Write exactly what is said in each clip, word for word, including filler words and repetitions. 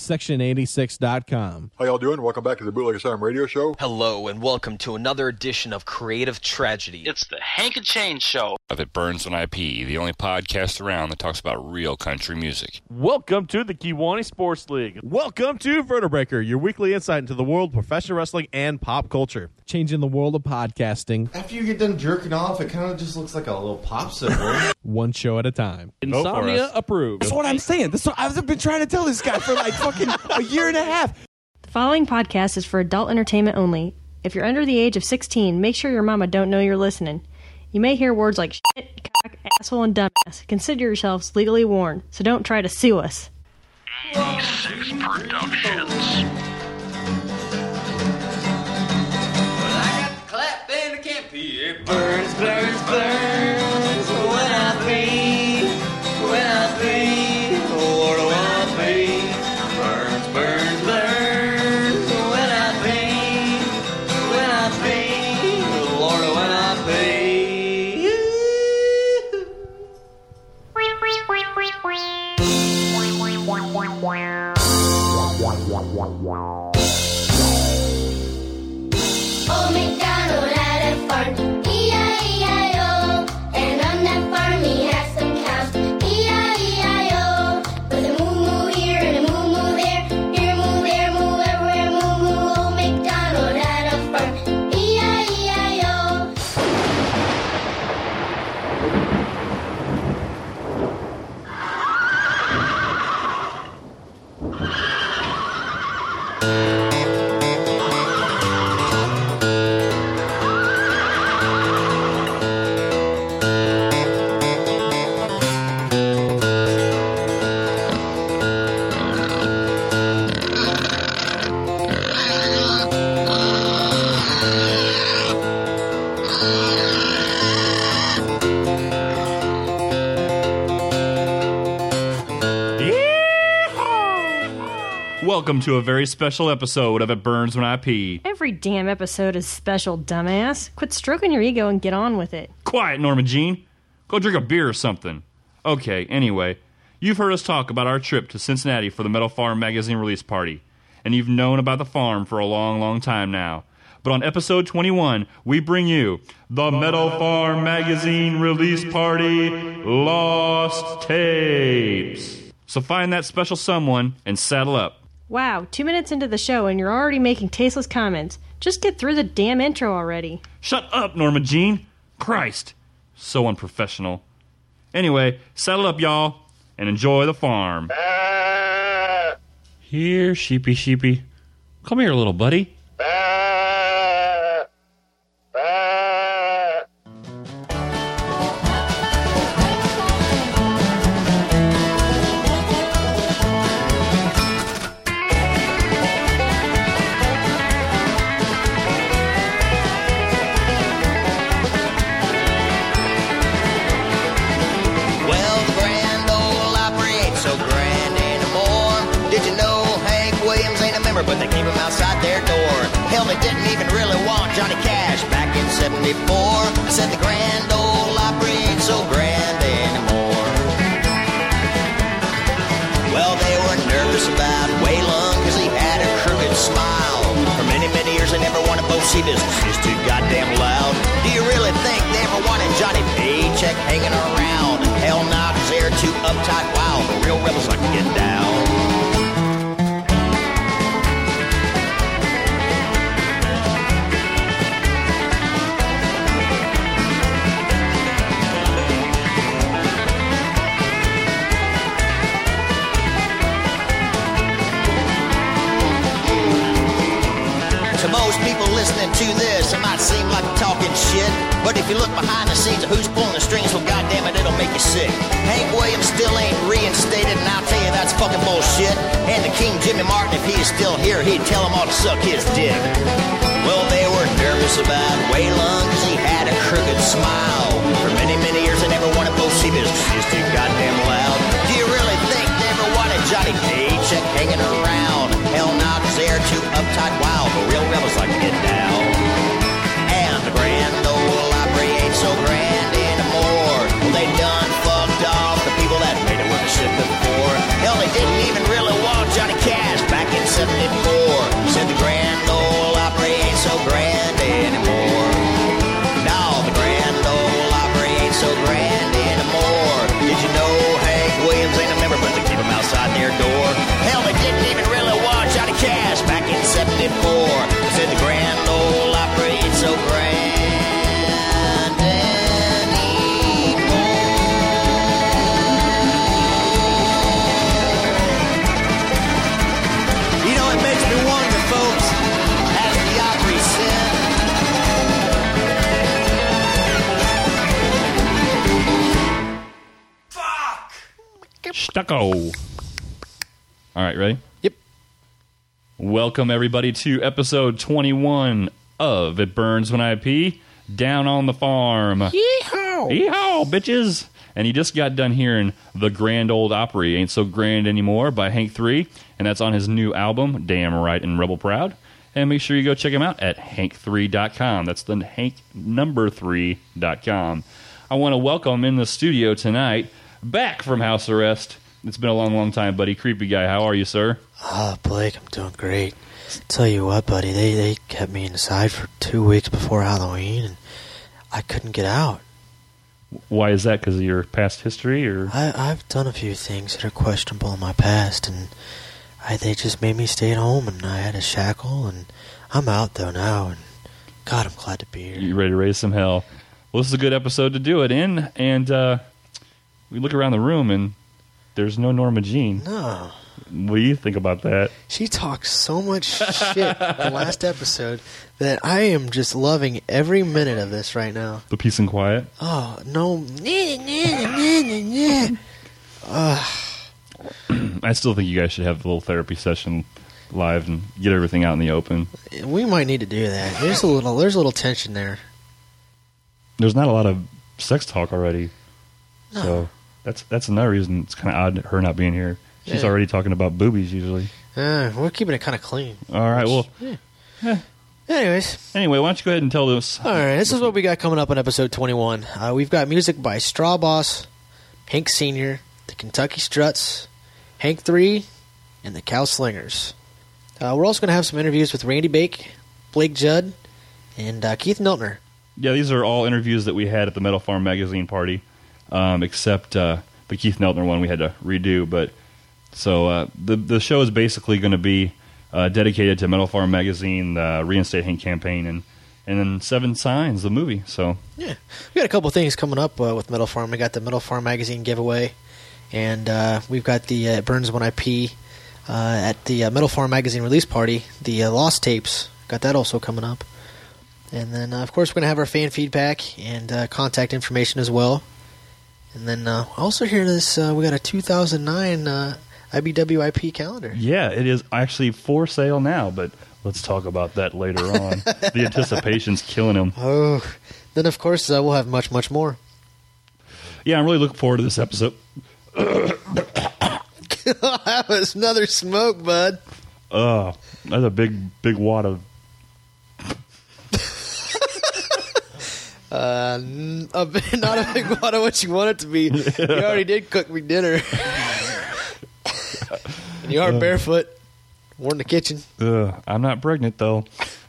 section eighty-six dot com. How y'all doing? Welcome back to the Bootleg Asylum Radio Show. Hello, and welcome to another edition of Creative Tragedy. It's the Hank and Chain Show. It Burns on I P, the only podcast around that talks about real country music. Welcome to the Kiwani Sports League. Welcome to Vertebreaker, your weekly insight into the world of professional wrestling and pop culture. Changing the world of podcasting. After you get done jerking off, it kind of just looks like a little popsicle. One show at a time. Insomnia approved. That's what I'm saying. That's what I've been trying to tell this guy for like fucking a year and a half. The following podcast is for adult entertainment only. If you're under the age of sixteen, make sure your mama don't know you're listening. You may hear words like shit, cock, asshole, and dumbass. Consider yourselves legally warned, so don't try to sue us. eighty-six Productions. Clap and I can't pee. It burns, burns, burns. When I pee, when I pee, what do I pee? Burns, burns, burns. When I pee, when I pee, Lord, when I pee. Old MacDonald had a farm, E I E I O. And on that farm he had some cows, E I E I O. With a moo moo here and a moo moo there, here moo there moo everywhere moo moo. Old MacDonald had a farm, E I E I O. Welcome to a very special episode of It Burns When I Pee. Every damn episode is special, dumbass. Quit stroking your ego and get on with it. Quiet, Norma Jean. Go drink a beer or something. Okay, anyway, you've heard us talk about our trip to Cincinnati for the Metal Farm magazine release party, and you've known about the farm for a long, long time now. But on episode twenty-one, we bring you the Metal Farm magazine release party Lost Tapes. So find that special someone and saddle up. Wow, two minutes into the show and you're already making tasteless comments. Just get through the damn intro already. Shut up, Norma Jean. Christ. So unprofessional. Anyway, saddle up, y'all, and enjoy the farm. Here, sheepy sheepy. Come here, little buddy. Well, the Grand Ole Opry ain't so grand anymore. Did you know Hank Williams ain't a member, but they keep him outside their door? Hell, they didn't even really want Johnny Cash back in seventy-four. I said the Grand Ole Opry ain't so grand anymore. Well, they were nervous about Waylon because he had a crooked smile. For many, many years they never wanted both see business. He's too goddamn loud. Do you really think they ever wanted Johnny Paycheck hanging around? Hell nah, cause they're too uptight. Wow, the real rebels like to get down. To most people listening to this, it might seem like talking shit, but if you look behind the scenes of who's pulling the strings, well, goddamn it, it'll make you sick. Hank Williams still ain't reinstated, and I'll tell you that's fucking bullshit. And the King Jimmy Martin, if he is still here, he'd tell them all to suck his dick. Well, they were nervous about Waylon because he had a crooked smile. For many, many years, they never wanted both see business. He's too goddamn loud. Do you really think they ever wanted Johnny Paycheck hanging around? Hell nah, cause they're too uptight. Wow, the real rebels like to get down. And the Grand Ole Opry ain't so grand anymore. Well, they done fucked off the people that made it with the shit before. Hell, they didn't even really want Johnny Cash Taco. All right, ready? Yep. Welcome, everybody, to episode twenty-one of It Burns When I Pee, Down on the Farm. Yeehaw! Yeehaw, bitches! And you just got done hearing The Grand Old Opry Ain't So Grand Anymore by Hank three, and that's on his new album, Damn Right and Rebel Proud. And make sure you go check him out at hank three dot com. That's the hank number three dot com. I want to welcome in the studio tonight, back from house arrest. It's been a long, long time, buddy. Creepy guy, how are you, sir? Ah, oh, Blake, I'm doing great. Tell you what, buddy, they, they kept me inside for two weeks before Halloween, and I couldn't get out. Why is that? Because of your past history, or I, I've done a few things that are questionable in my past, and I, they just made me stay at home, and I had a shackle, and I'm out, though, now, and God, I'm glad to be here. You ready to raise some hell? Well, this is a good episode to do it in, and uh, we look around the room, and there's no Norma Jean. No. What do you think about that? She talked so much shit the last episode that I am just loving every minute of this right now. The peace and quiet? Oh, no. uh. I still think you guys should have a little therapy session live and get everything out in the open. We might need to do that. There's a little, there's a little tension there. There's not a lot of sex talk already, no. So that's that's another reason it's kind of odd her not being here. She's yeah. already talking about boobies usually. Uh, we're keeping it kind of clean. All right, well. Yeah. Yeah. Anyways. Anyway, why don't you go ahead and tell us. All right, this is what we got coming up on episode twenty-one. Uh, we've got music by Straw Boss, Hank Senior, the Kentucky Struts, Hank three, and the Cow Slingers. Uh, we're also going to have some interviews with Randy Bake, Blake Judd, and uh, Keith Miltner. Yeah, these are all interviews that we had at the Metal Farm magazine party, um, except uh, the Keith Miltner one we had to redo. But so uh, the the show is basically going to be uh, dedicated to Metal Farm magazine, the Reinstate Hank campaign, and and then Seven Signs, the movie. So yeah, we got a couple things coming up uh, with Metal Farm. We got the Metal Farm magazine giveaway, and uh, we've got the uh, Burns When I Pee uh, at the uh, Metal Farm magazine release party. The uh, Lost Tapes, got that also coming up. And then, uh, of course, we're going to have our fan feedback and uh, contact information as well. And then, uh, also hear this, uh, we got a two thousand nine uh, I B W I P calendar. Yeah, it is actually for sale now, but let's talk about that later on. The anticipation's killing him. Oh, then, of course, uh, we'll have much, much more. Yeah, I'm really looking forward to this episode. That was another smoke, bud. Oh, that's a big, big wad of... Uh, a bit, not a big wad of what you want it to be. You already did cook me dinner. And you are uh, barefoot. We're in the kitchen. Uh, I'm not pregnant, though.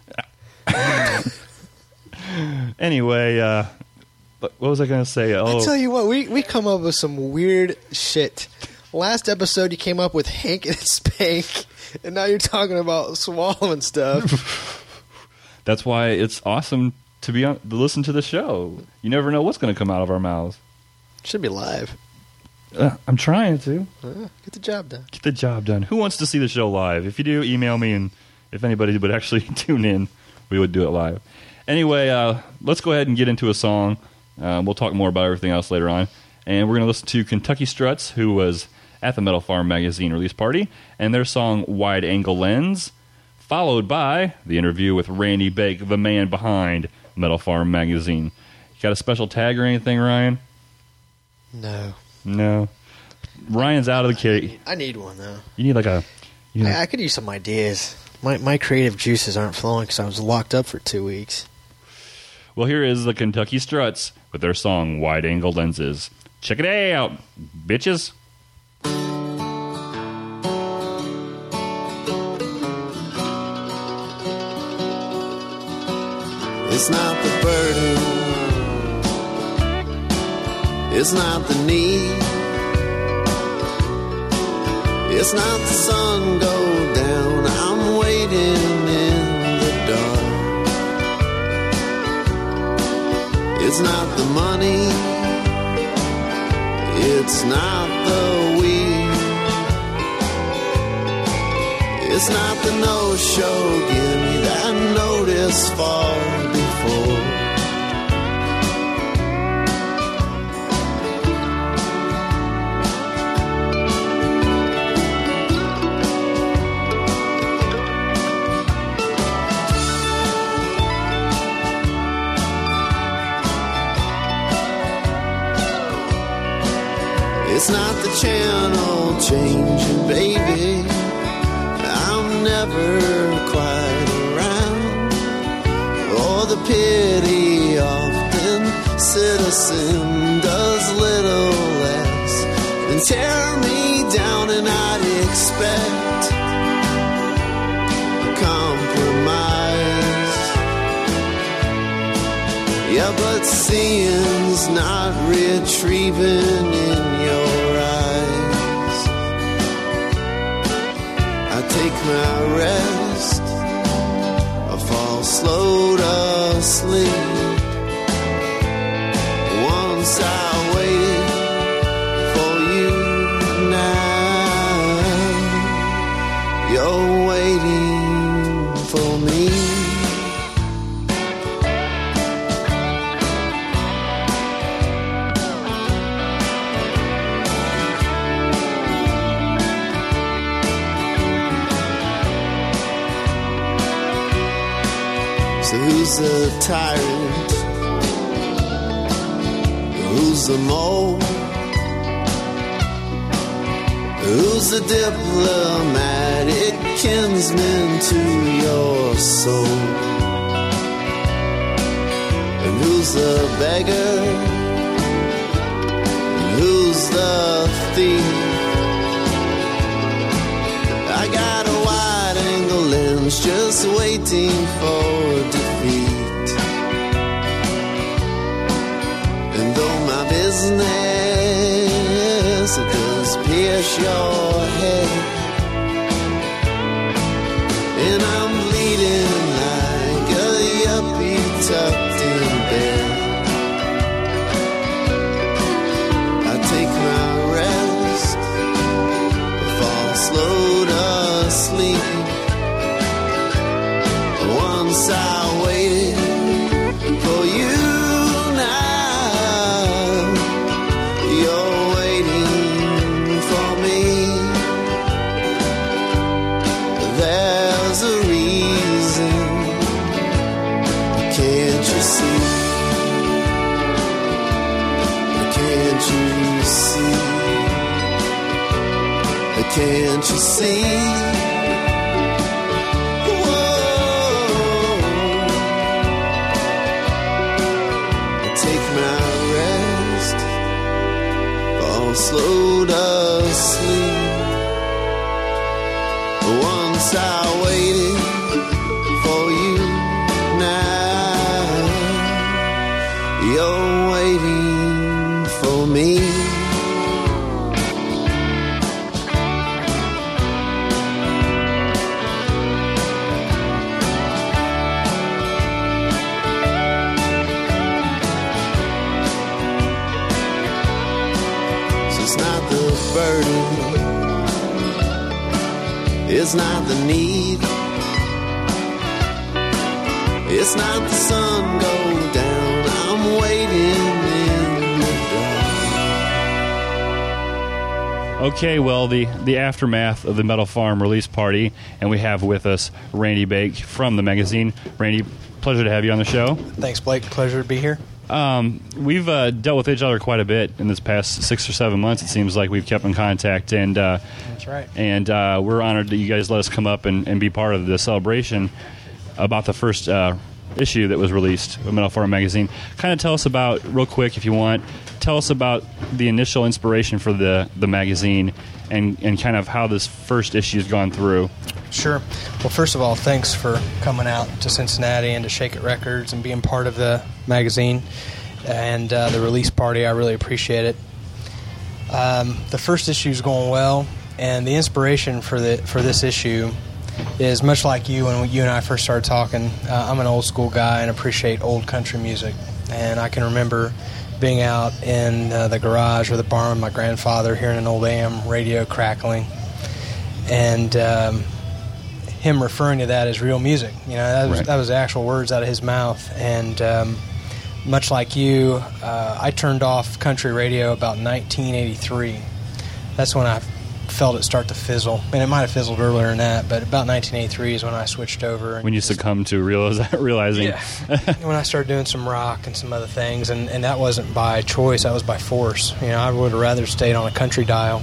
Anyway, uh, what was I going to say? Oh, I tell you what, we, we come up with some weird shit. Last episode, you came up with Hank and Spank, and now you're talking about swallowing stuff. That's why it's awesome to be on, to listen to the show. You never know what's going to come out of our mouths. Should be live. Uh, I'm trying to. Uh, get the job done. Get the job done. Who wants to see the show live? If you do, email me, and if anybody would actually tune in, we would do it live. Anyway, uh, let's go ahead and get into a song. Uh, we'll talk more about everything else later on. And we're going to listen to Kentucky Struts, who was at the Metal Farm magazine release party, and their song Wide Angle Lens, followed by the interview with Randy Bake, the man behind Metal Farm magazine. You got a special tag or anything, Ryan? No. No. Ryan's out of the cake. I need one, though. You need like a... You know, I, I could use some ideas. My my creative juices aren't flowing because I was locked up for two weeks. Well, here is the Kentucky Struts with their song Wide Angle Lenses. Check it out, bitches. It's not the burden, it's not the need, it's not the sun go down, I'm waiting in the dark. It's not the money, it's not the weed, it's not the no-show, give me that notice far before. It's not the channel changing, baby. I'm never quite around. Or the pity often citizen does little less than tear me down, and I'd expect a compromise. Yeah, but seeing's not retrieving in your eyes. I take my rest, I fall slow to sleep. Once I waited for you, now you're waiting for me. So who's the tyrant? Who's the mole? Who's the diplomatic kinsman to your soul? And who's the beggar? And who's the thief? I got a wide-angle lens just waiting for defeat. And though my business does pierce your head, and I'm bleeding like a yuppie tucked in bed, I take my rest, fall slow to sleep. Once I waited for you, now you're waiting for me. There's a reason, can't you see? Can't you see? Can't you see? Slow to sleep. Once I waited for you, now you're waiting for me. Burden, it's not the need, it's not the sun go down, I'm waiting in the dark. Okay, well, the, the aftermath of the Metal Farm release party, and we have with us Randy Bake from the magazine. Randy, pleasure to have you on the show. Thanks, Blake. Pleasure to be here. Um, we've uh, dealt with each other quite a bit in this past six or seven months. It seems like we've kept in contact, and uh, that's right. And uh, we're honored that you guys let us come up and, and be part of the celebration about the first uh, issue that was released of Metal Farm magazine. Kind of tell us about, real quick, if you want, tell us about the initial inspiration for the the magazine, and and kind of how this first issue has gone through. Sure. Well, first of all, thanks for coming out to Cincinnati and to Shake It Records and being part of the magazine and uh, the release party. I really appreciate it. Um, the first issue is going well, and the inspiration for the for this issue is much like you when you and I first started talking. Uh, I'm an old school guy and appreciate old country music, and I can remember being out in uh, the garage or the barn with my grandfather, hearing an old A M radio crackling, and um, him referring to that as real music. You know, that was, right. that was the actual words out of his mouth. And um, much like you, uh, I turned off country radio about nineteen eighty-three. That's when I felt it start to fizzle. And it might have fizzled earlier than that, but about nineteen eighty-three is when I switched over. And when you succumbed to realize, realizing. Yeah. When I started doing some rock and some other things, and, and that wasn't by choice, that was by force. You know, I would have rather stayed on a country dial.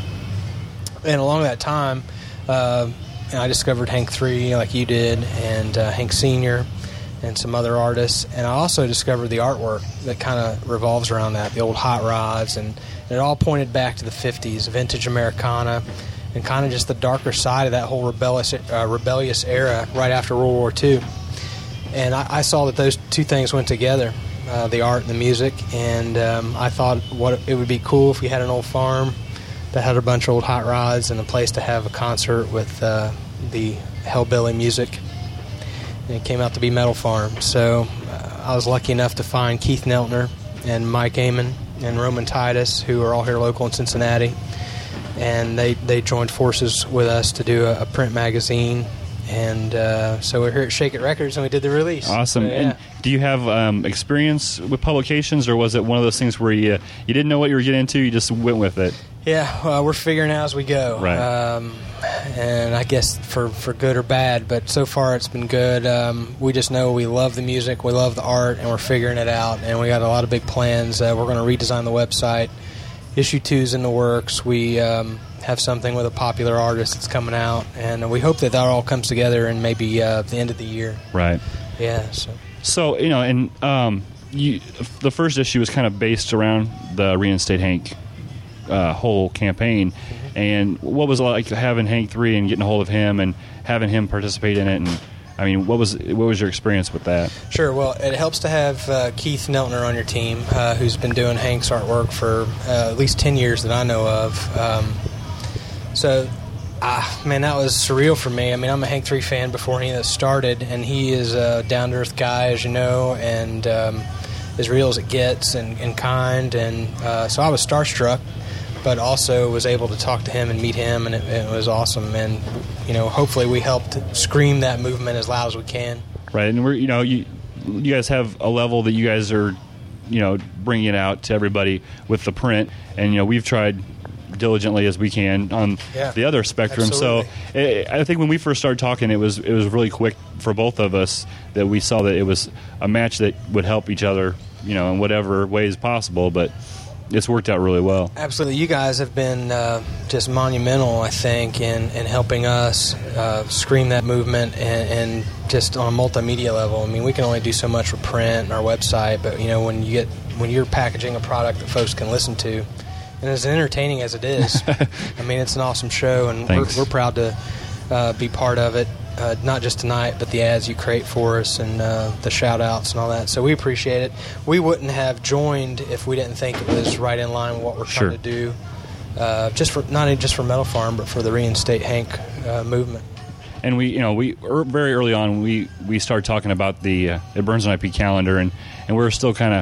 And along that time, uh, I discovered Hank three like you did, and uh, Hank Senior, and some other artists. And I also discovered the artwork that kind of revolves around that, the old hot rods, and it all pointed back to the fifties, vintage Americana, and kind of just the darker side of that whole rebellious, uh, rebellious era right after World War Two. And I, I saw that those two things went together, uh, the art and the music, and um, I thought what it would be cool if we had an old farm that had a bunch of old hot rods and a place to have a concert with uh, the hellbilly music. And it came out to be Metal Farm. So uh, I was lucky enough to find Keith Neltner and Mike Amon and Roman Titus, who are all here local in Cincinnati. And they, they joined forces with us to do a, a print magazine. And uh, so we're here at Shake It Records, and we did the release. Awesome. So, yeah. And do you have um, experience with publications, or was it one of those things where you you didn't know what you were getting into, you just went with it? Yeah, well, we're figuring out as we go. Right. Um, and I guess for, for good or bad, but so far it's been good. Um, we just know we love the music, we love the art, and we're figuring it out. And we got a lot of big plans. Uh, we're going to redesign the website. Issue two's in the works. We um, have something with a popular artist that's coming out, and we hope that that all comes together in maybe uh, the end of the year. Right. Yeah. So, so you know, and um, you, the first issue was kind of based around the Reinstate Hank uh, whole campaign. Mm-hmm. And what was it like having Hank three and getting a hold of him and having him participate in it? And I mean, what was what was your experience with that? Sure. Well, it helps to have uh, Keith Neltner on your team, uh, who's been doing Hank's artwork for uh, at least ten years that I know of. Um, so, ah, man, that was surreal for me. I mean, I'm a Hank three fan before any of this started, and he is a down-to-earth guy, as you know, and um, as real as it gets, and, and kind. And uh, so I was starstruck, but also was able to talk to him and meet him, and it, it was awesome. And you know, hopefully we helped scream that movement as loud as we can. Right, and we're you know you you guys have a level that you guys are you know bringing it out to everybody with the print, and you know we've tried diligently as we can on yeah, the other spectrum. absolutely. So it, I think when we first started talking, it was it was really quick for both of us that we saw that it was a match that would help each other, you know, in whatever ways possible. But it's worked out really well. Absolutely. You guys have been uh, just monumental, I think, in, in helping us uh, scream that movement and, and just on a multimedia level. I mean, we can only do so much with print and our website, but, you know, when you get when you're packaging a product that folks can listen to, and as entertaining as it is, I mean, it's an awesome show, and we're, we're proud to uh, be part of it. Uh, not just tonight, but the ads you create for us and uh, the shout-outs and all that. So we appreciate it. We wouldn't have joined if we didn't think it was right in line with what we're Sure. trying to do, uh, just for not just for Metal Farm, but for the Reinstate Hank uh, movement. And we, you know, we er, very early on we, we started talking about the uh, the Burns and I P calendar, and, and we're still kind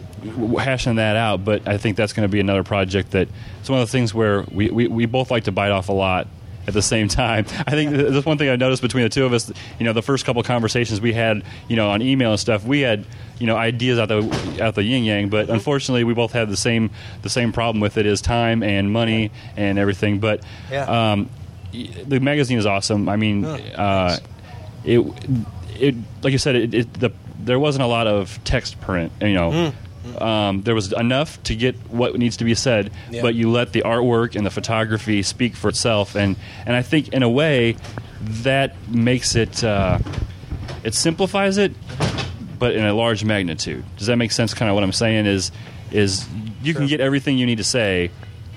of hashing that out. But I think that's going to be another project that it's one of the things where we, we, we both like to bite off a lot at the same time. I think that's one thing I noticed between the two of us. You know, the first couple of conversations we had, you know, on email and stuff, we had, you know, ideas out the out the yin yang. But unfortunately, we both had the same the same problem with it: is time and money and everything. But Yeah. um, the magazine is awesome. I mean, Oh, uh, it it like you said, it, it the there wasn't a lot of text print. You know. Mm. Um, there was enough to get what needs to be said, Yeah. but you let the artwork and the photography speak for itself, and, and I think in a way that makes it uh, it simplifies it, but in a large magnitude. Does that make sense? Kind of what I'm saying is is you can get everything you need to say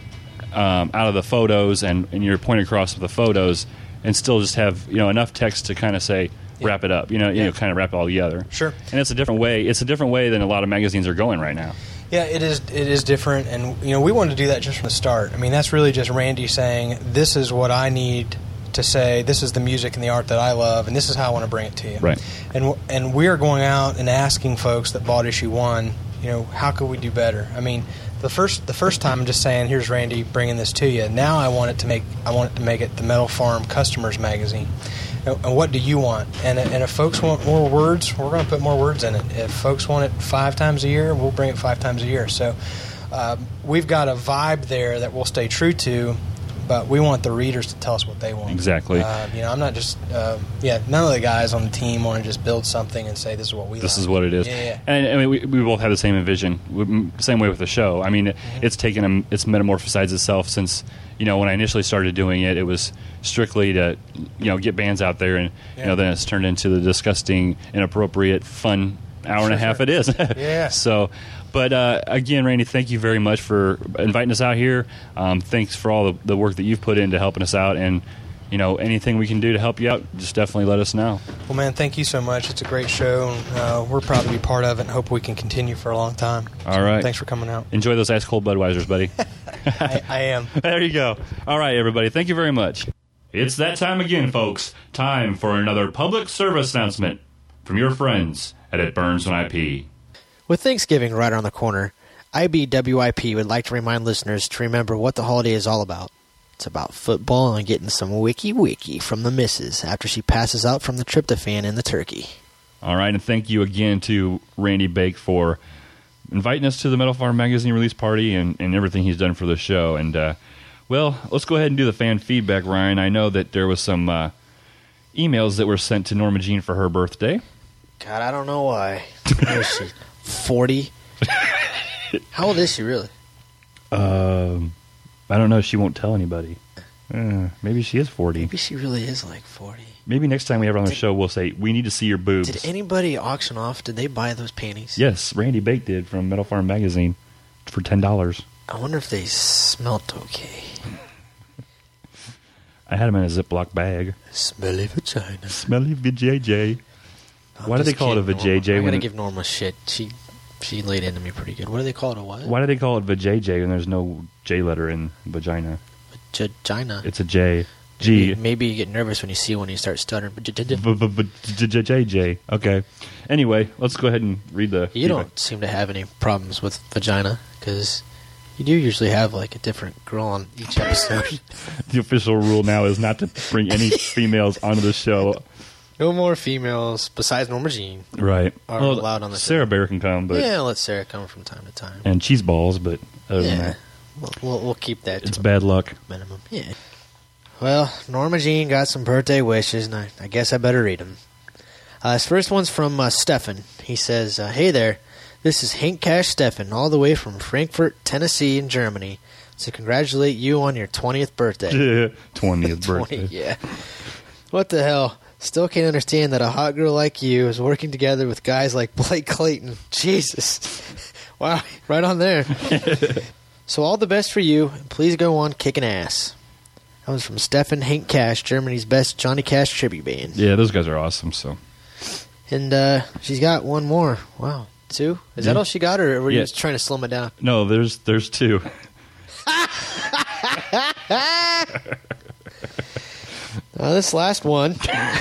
um, out of the photos, and, and you're pointing across with the photos, and still just have you know enough text to kind of say. Wrap it up, you know, you Yeah. know, kind of wrap it all together. Sure. And it's a different way. It's a different way than a lot of magazines are going right now. Yeah, it is. It is different, and you know, we wanted to do that just from the start. I mean, that's really just Randy saying, "This is what I need to say. This is the music and the art that I love, and this is how I want to bring it to you." Right. And w- and we are going out and asking folks that bought issue one, you know, how could we do better? I mean, the first the first time I'm just saying, "Here's Randy bringing this to you." Now I want it to make I want it to make it the Metal Farm Customers Magazine. And what do you want? And, and if folks want more words, we're going to put more words in it. If folks want it five times a year, we'll bring it five times a year. So uh, we've got a vibe there that we'll stay true to, but we want the readers to tell us what they want. Exactly. Uh, you know, I'm not just, uh, yeah, none of the guys on the team want to just build something and say this is what we This like. is what it is. Yeah, yeah. And I mean, we, we both have the same vision. We- Same way with the show. I mean, it, Mm-hmm. it's taken, a, it's metamorphosized itself since, you know, when I initially started doing it, it was strictly to, you know, get bands out there. And, Yeah. you know, then it's turned into the disgusting, inappropriate, fun hour and a half it is. Yeah. So, but uh, again, Randy, thank you very much for inviting us out here. Um, thanks for all the, the work that you've put into helping us out. And, you know, anything we can do to help you out, just definitely let us know. Well, man, thank you so much. It's a great show. And, uh, we're proud to be part of it and hope we can continue for a long time. All right. Thanks for coming out. Enjoy those ice cold Budweisers, buddy. I, I am. There you go. All right, everybody. Thank you very much. It's that time again, folks. Time for another public service announcement from your friends at It Burns When I Pee. With Thanksgiving right around the corner, I B W I P would like to remind listeners to remember what the holiday is all about. It's about football and getting some wiki wiki from the missus after she passes out from the tryptophan in the turkey. All right, and thank you again to Randy Bake for inviting us to the Metal Farm Magazine release party and, and everything he's done for the show. And, uh, well, let's go ahead and do the fan feedback, Ryan. I know that there was some uh, emails that were sent to Norma Jean for her birthday. God, I don't know why. Where is she? forty? How old is she, really? Um, I don't know. She won't tell anybody. Uh, maybe she is forty. Maybe she really is like forty. Maybe next time we have her on the Did- show, we'll say, we need to see your boobs. Did anybody auction off? Did they buy those panties? Yes, Randy Bake did from Metal Farm Magazine for ten dollars. I wonder if they smelt okay. I had them in a Ziploc bag. Smelly vagina. Smelly vajayjay. I'm Why do they just call it a kidding, Norma. vajayjay? I when gotta it- give Norma shit. She she laid into me pretty good. What do they call it? A what? Why do they call it vajayjay when there's no J letter in vagina? Vagina. It's a J. G. Maybe, maybe you get nervous when you see one and you start stuttering. Vajayjay. Okay. Anyway, let's go ahead and read the. You don't seem to have any problems with vagina because you do usually have like a different girl on each episode. The official rule now is not to bring any females onto the show. No more females besides Norma Jean. Right. Are Well, allowed on the Sarah show. Bear can come, but Yeah, let Sarah come from time to time. and cheese balls, but other than Yeah. that, We'll, we'll, we'll keep that it's to bad luck. a minimum. Yeah. Well, Norma Jean got some birthday wishes, and I, I guess I better read them. Uh, his first one's from uh, Stefan. He says, uh, Hey there, this is Hank Cash Stefan, all the way from Frankfurt, Tennessee in Germany. To congratulate you on your twentieth birthday. twentieth birthday. twenty, yeah. What the hell? Still can't understand that a hot girl like you is working together with guys like Blake Clayton. Jesus. Wow, right on there. So all the best for you, and please go on kicking ass. That was from Stefan Hank Cash, Germany's best Johnny Cash tribute band. Yeah, those guys are awesome. So And uh, she's got one more. Wow, two? Is that Yeah. all she got, or were you Yeah. just trying to slim it down? no, there's there's two. Uh, this last one,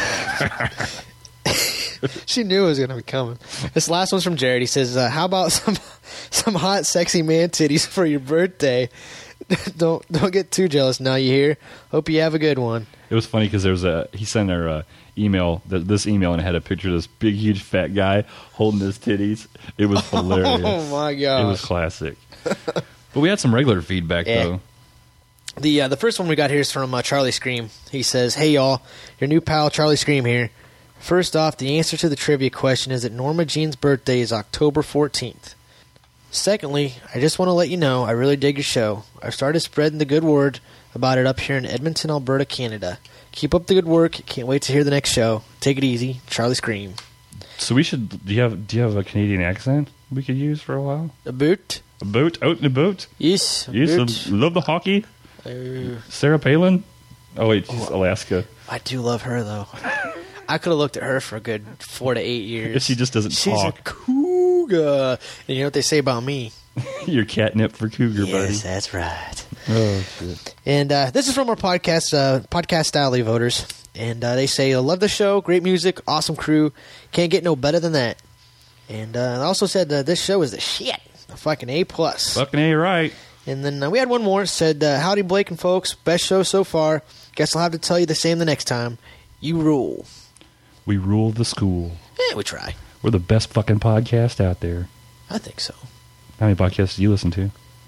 she knew it was going to be coming. This last one's from Jared. He says, uh, "How about some some hot, sexy man titties for your birthday? don't don't get too jealous now. You hear? Hope you have a good one." It was funny because there was a he sent her uh, email th- this email and it had a picture of this big huge fat guy holding his titties. It was hilarious. Oh my god! It was classic. But we had some regular feedback Yeah. though. The uh, the first one we got here is from uh, Charlie Scream. He says, "Hey y'all, your new pal Charlie Scream here. First off, the answer to the trivia question is that Norma Jean's birthday is October fourteenth. Secondly, I just want to let you know I really dig your show. I've started spreading the good word about it up here in Edmonton, Alberta, Canada. Keep up the good work. Can't wait to hear the next show. Take it easy, Charlie Scream. So we should. Do you have Do you have a Canadian accent we could use for a while? A boot? A boat out in a boat. Yes. a Yes. boot. I love the hockey. Uh, Sarah Palin. Oh wait, she's Alaska. I do love her though. I could have looked at her for a good four to eight years. If she just doesn't She's talk. a cougar. And you know what they say about me? You're catnip for cougar, buddy. Yes, that's right. Oh shit. And uh, this is from our podcast, uh, podcast style voters. And uh, they say, I love the show, great music, awesome crew. Can't get no better than that. And uh, I also said uh, this show is the shit. A fucking A plus. Fucking A, right. And then uh, we had one more. Said, uh, howdy Blake and folks, best show so far. Guess I'll have to tell you the same the next time. You rule. We rule the school. Yeah, we try. We're the best fucking podcast out there. I think so. How many podcasts do you listen to?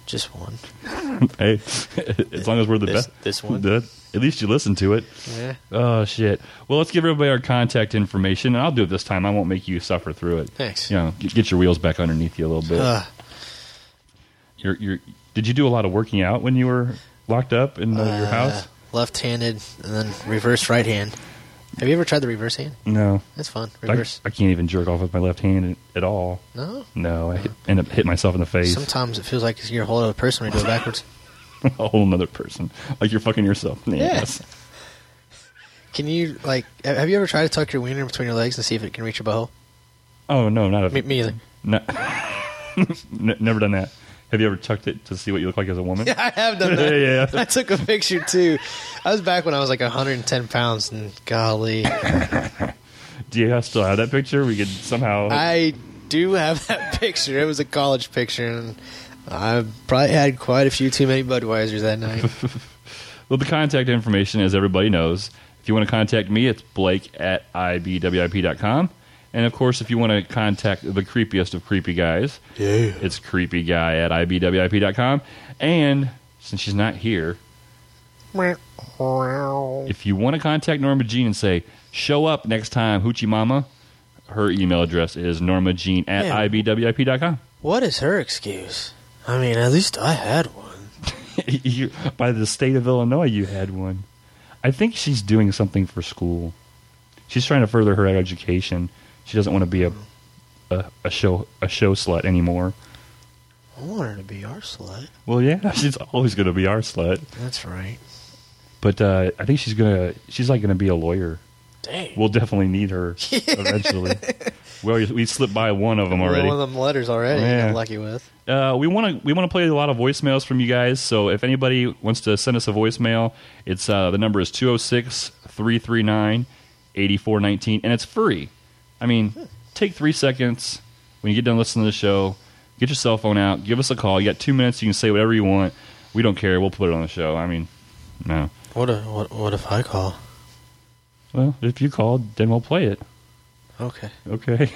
Just one. Hey, as long as we're the This- best. this one? the- at least you listen to it. Yeah. Oh, shit. Well, let's give everybody our contact information, and I'll do it this time. I won't make you suffer through it. Thanks. You know, get, get your wheels back underneath you a little bit. Uh, You're, you're, did you do a lot of working out when you were locked up in uh, your uh, house? Left-handed and then reverse right hand. Have you ever tried the reverse hand? No. That's fun. I, Reverse. I can't even jerk off with my left hand at all. No? No, I hit, end up hitting myself in the face. Sometimes it feels like you're a whole other person when you do it backwards. A whole other person. Like you're fucking yourself in the Yeah. ass. Can you, like, have you ever tried to tuck your wiener between your legs and see if it can reach your butthole? Oh, no, not a... Me, me either. No, N- never done that. Have you ever tucked it to see what you look like as a woman? Yeah, I have done that. Yeah. I took a picture, too. I was back when I was like one hundred ten pounds, and golly. Do you still have that picture? We could somehow... I do have that picture. It was a college picture, and I probably had quite a few too many Budweisers that night. Well, the contact information, as everybody knows, if you want to contact me, it's Blake at I B W I P dot com. And, of course, if you want to contact the creepiest of creepy guys, yeah. it's creepy guy at I B W I P dot com. And since she's not here, if you want to contact Norma Jean and say, show up next time, Hoochie Mama, her email address is Norma Jean at Yeah. I B W I P dot com. What is her excuse? I mean, at least I had one. you, by the state of Illinois, you had one. I think she's doing something for school. She's trying to further her education. She doesn't want to be a a, a show a show slut anymore. I want her to be our slut. Well, yeah, she's always going to be our slut. That's right. But uh, I think she's gonna she's like going to be a lawyer. Dang. We'll definitely need her eventually. Well, we slipped by one of them already. One of them letters already. Yeah. I'm lucky with. Uh, we want to we want to play a lot of voicemails from you guys. So if anybody wants to send us a voicemail, it's uh, the number is two oh six, three three nine, eight four one nine, and it's free. I mean, take three seconds when you get done listening to the show. Get your cell phone out. Give us a call. You got two minutes. You can say whatever you want. We don't care. We'll put it on the show. I mean, no. What if, what, what if I call? Well, if you called, then we'll play it. Okay. Okay.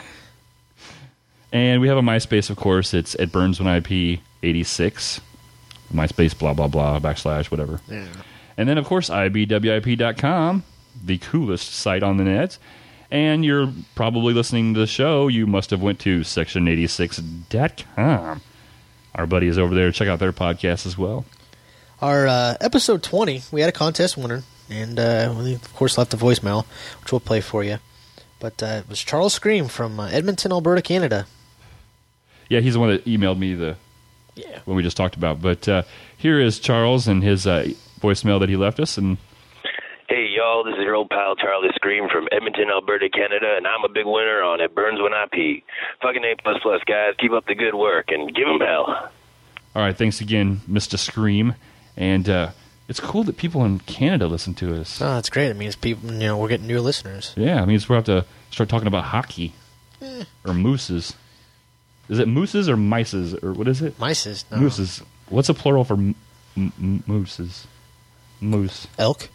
And we have a MySpace, of course. It's at Burns One I P eighty-six. MySpace, blah, blah, blah, backslash, whatever. Yeah. And then, of course, I B W I P dot com, the coolest site on the net. And you're probably listening to the show. You must have went to section eighty-six dot com. Our buddy is over there. Check out their podcast as well. Our uh, episode twenty, we had a contest winner, and uh, we, of course, left a voicemail, which we'll play for you. But uh, it was Charles Scream from uh, Edmonton, Alberta, Canada. Yeah, he's the one that emailed me the yeah. what we just talked about. But uh, here is Charles and his uh, voicemail that he left us. And hey, y'all, this is your old pal Charlie Scream from Edmonton, Alberta, Canada, and I'm a big winner on It Burns When I Pee. Fucking A plus plus, guys. Keep up the good work, and give 'em hell. All right, thanks again, Mister Scream. And uh, it's cool that people in Canada listen to us. Oh, that's great. It means people, you know, we're getting new listeners. Yeah, it means we'll have to start talking about hockey. Eh. Or mooses. Is it mooses or mices? Or what is it? Mices. No. Mooses. What's a plural for m- m- mooses? Moose. Elk.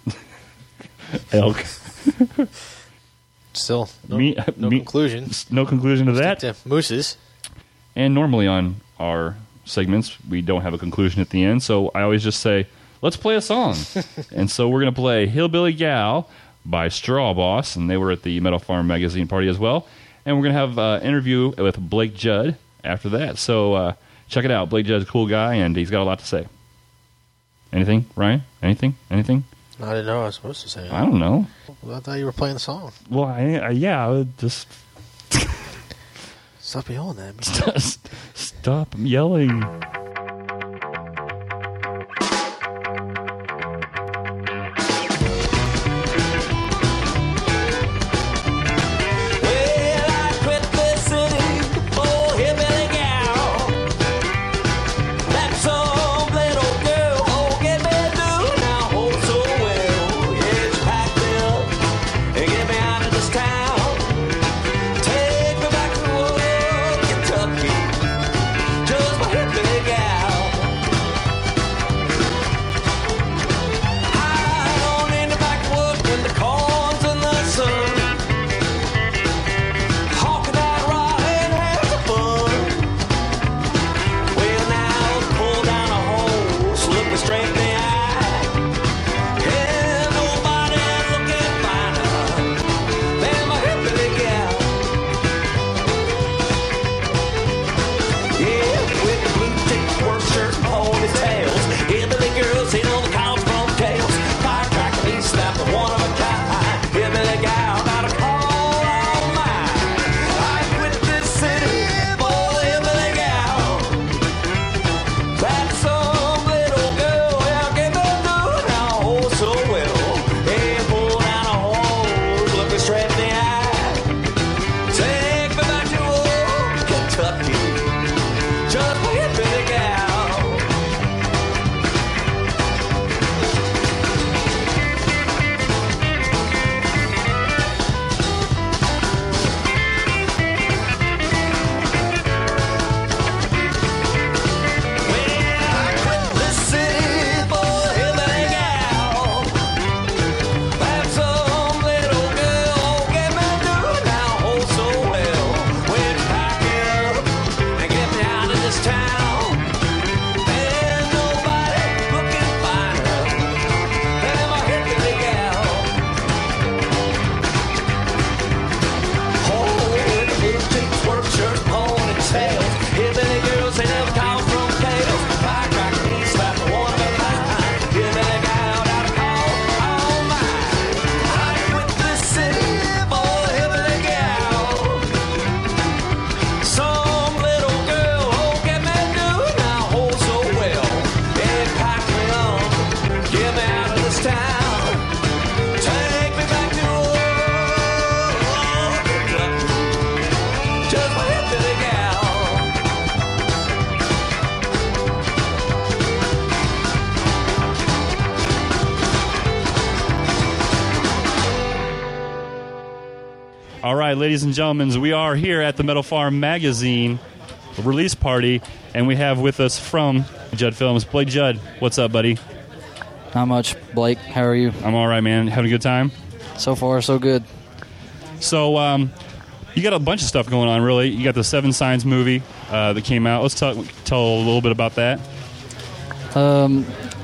Elk. Still, no, me, no me, conclusion. No conclusion to that. Stick to mooses. And normally on our segments, we don't have a conclusion at the end, so I always just say, let's play a song. And so we're going to play Hillbilly Gal by Straw Boss, and they were at the Metal Farm Magazine party as well. And we're going to have an uh, interview with Blake Judd after that. So uh, check it out. Blake Judd's a cool guy, and he's got a lot to say. Anything, Ryan? Anything? Anything? I didn't know what I was supposed to say. I don't know. Well, I thought you were playing the song. Well, I, I, yeah, I would just... Stop yelling at me. Stop, stop yelling. Just my hippie All right, ladies and gentlemen, we are here at the Metal Farm Magazine release party, and we have with us from Judd Films, Blake Judd. What's up, buddy? Not much, Blake. How are you? I'm all right, man. Having a good time? So far, so good. So, um, you got a bunch of stuff going on, really. You got the Seven Signs movie uh, that came out. Let's talk, tell a little bit about that. Um,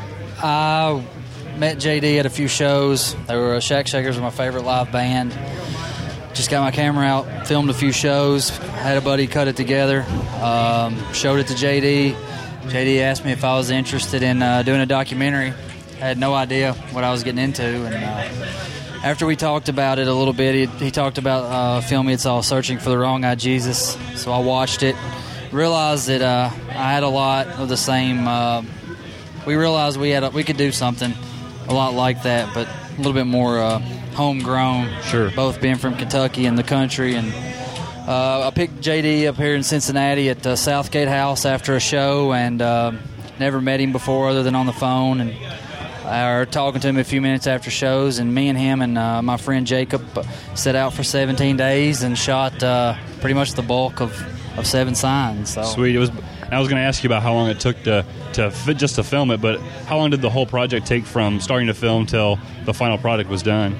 I met J D at a few shows. They were uh, Shack Shakers, were my favorite live band. Just got my camera out, filmed a few shows, had a buddy cut it together, um, showed it to J D. J D asked me if I was interested in uh, doing a documentary. I had no idea what I was getting into, and uh, after we talked about it a little bit, he, he talked about uh, a film he saw, Searching for the Wrong-Eyed Jesus. So I watched it, realized that uh, I had a lot of the same. Uh, we realized we had a, we could do something a lot like that, but a little bit more uh, homegrown. Sure. Both being from Kentucky and the country, and uh, I picked J D up here in Cincinnati at the Southgate House after a show, and uh, never met him before other than on the phone, and I was talking to him a few minutes after shows, and me and him and uh, my friend Jacob set out for seventeen days and shot uh, pretty much the bulk of, of Seven Signs. So. Sweet. It was. I was going to ask you about how long it took to to fit, just to film it, but how long did the whole project take from starting to film till the final product was done?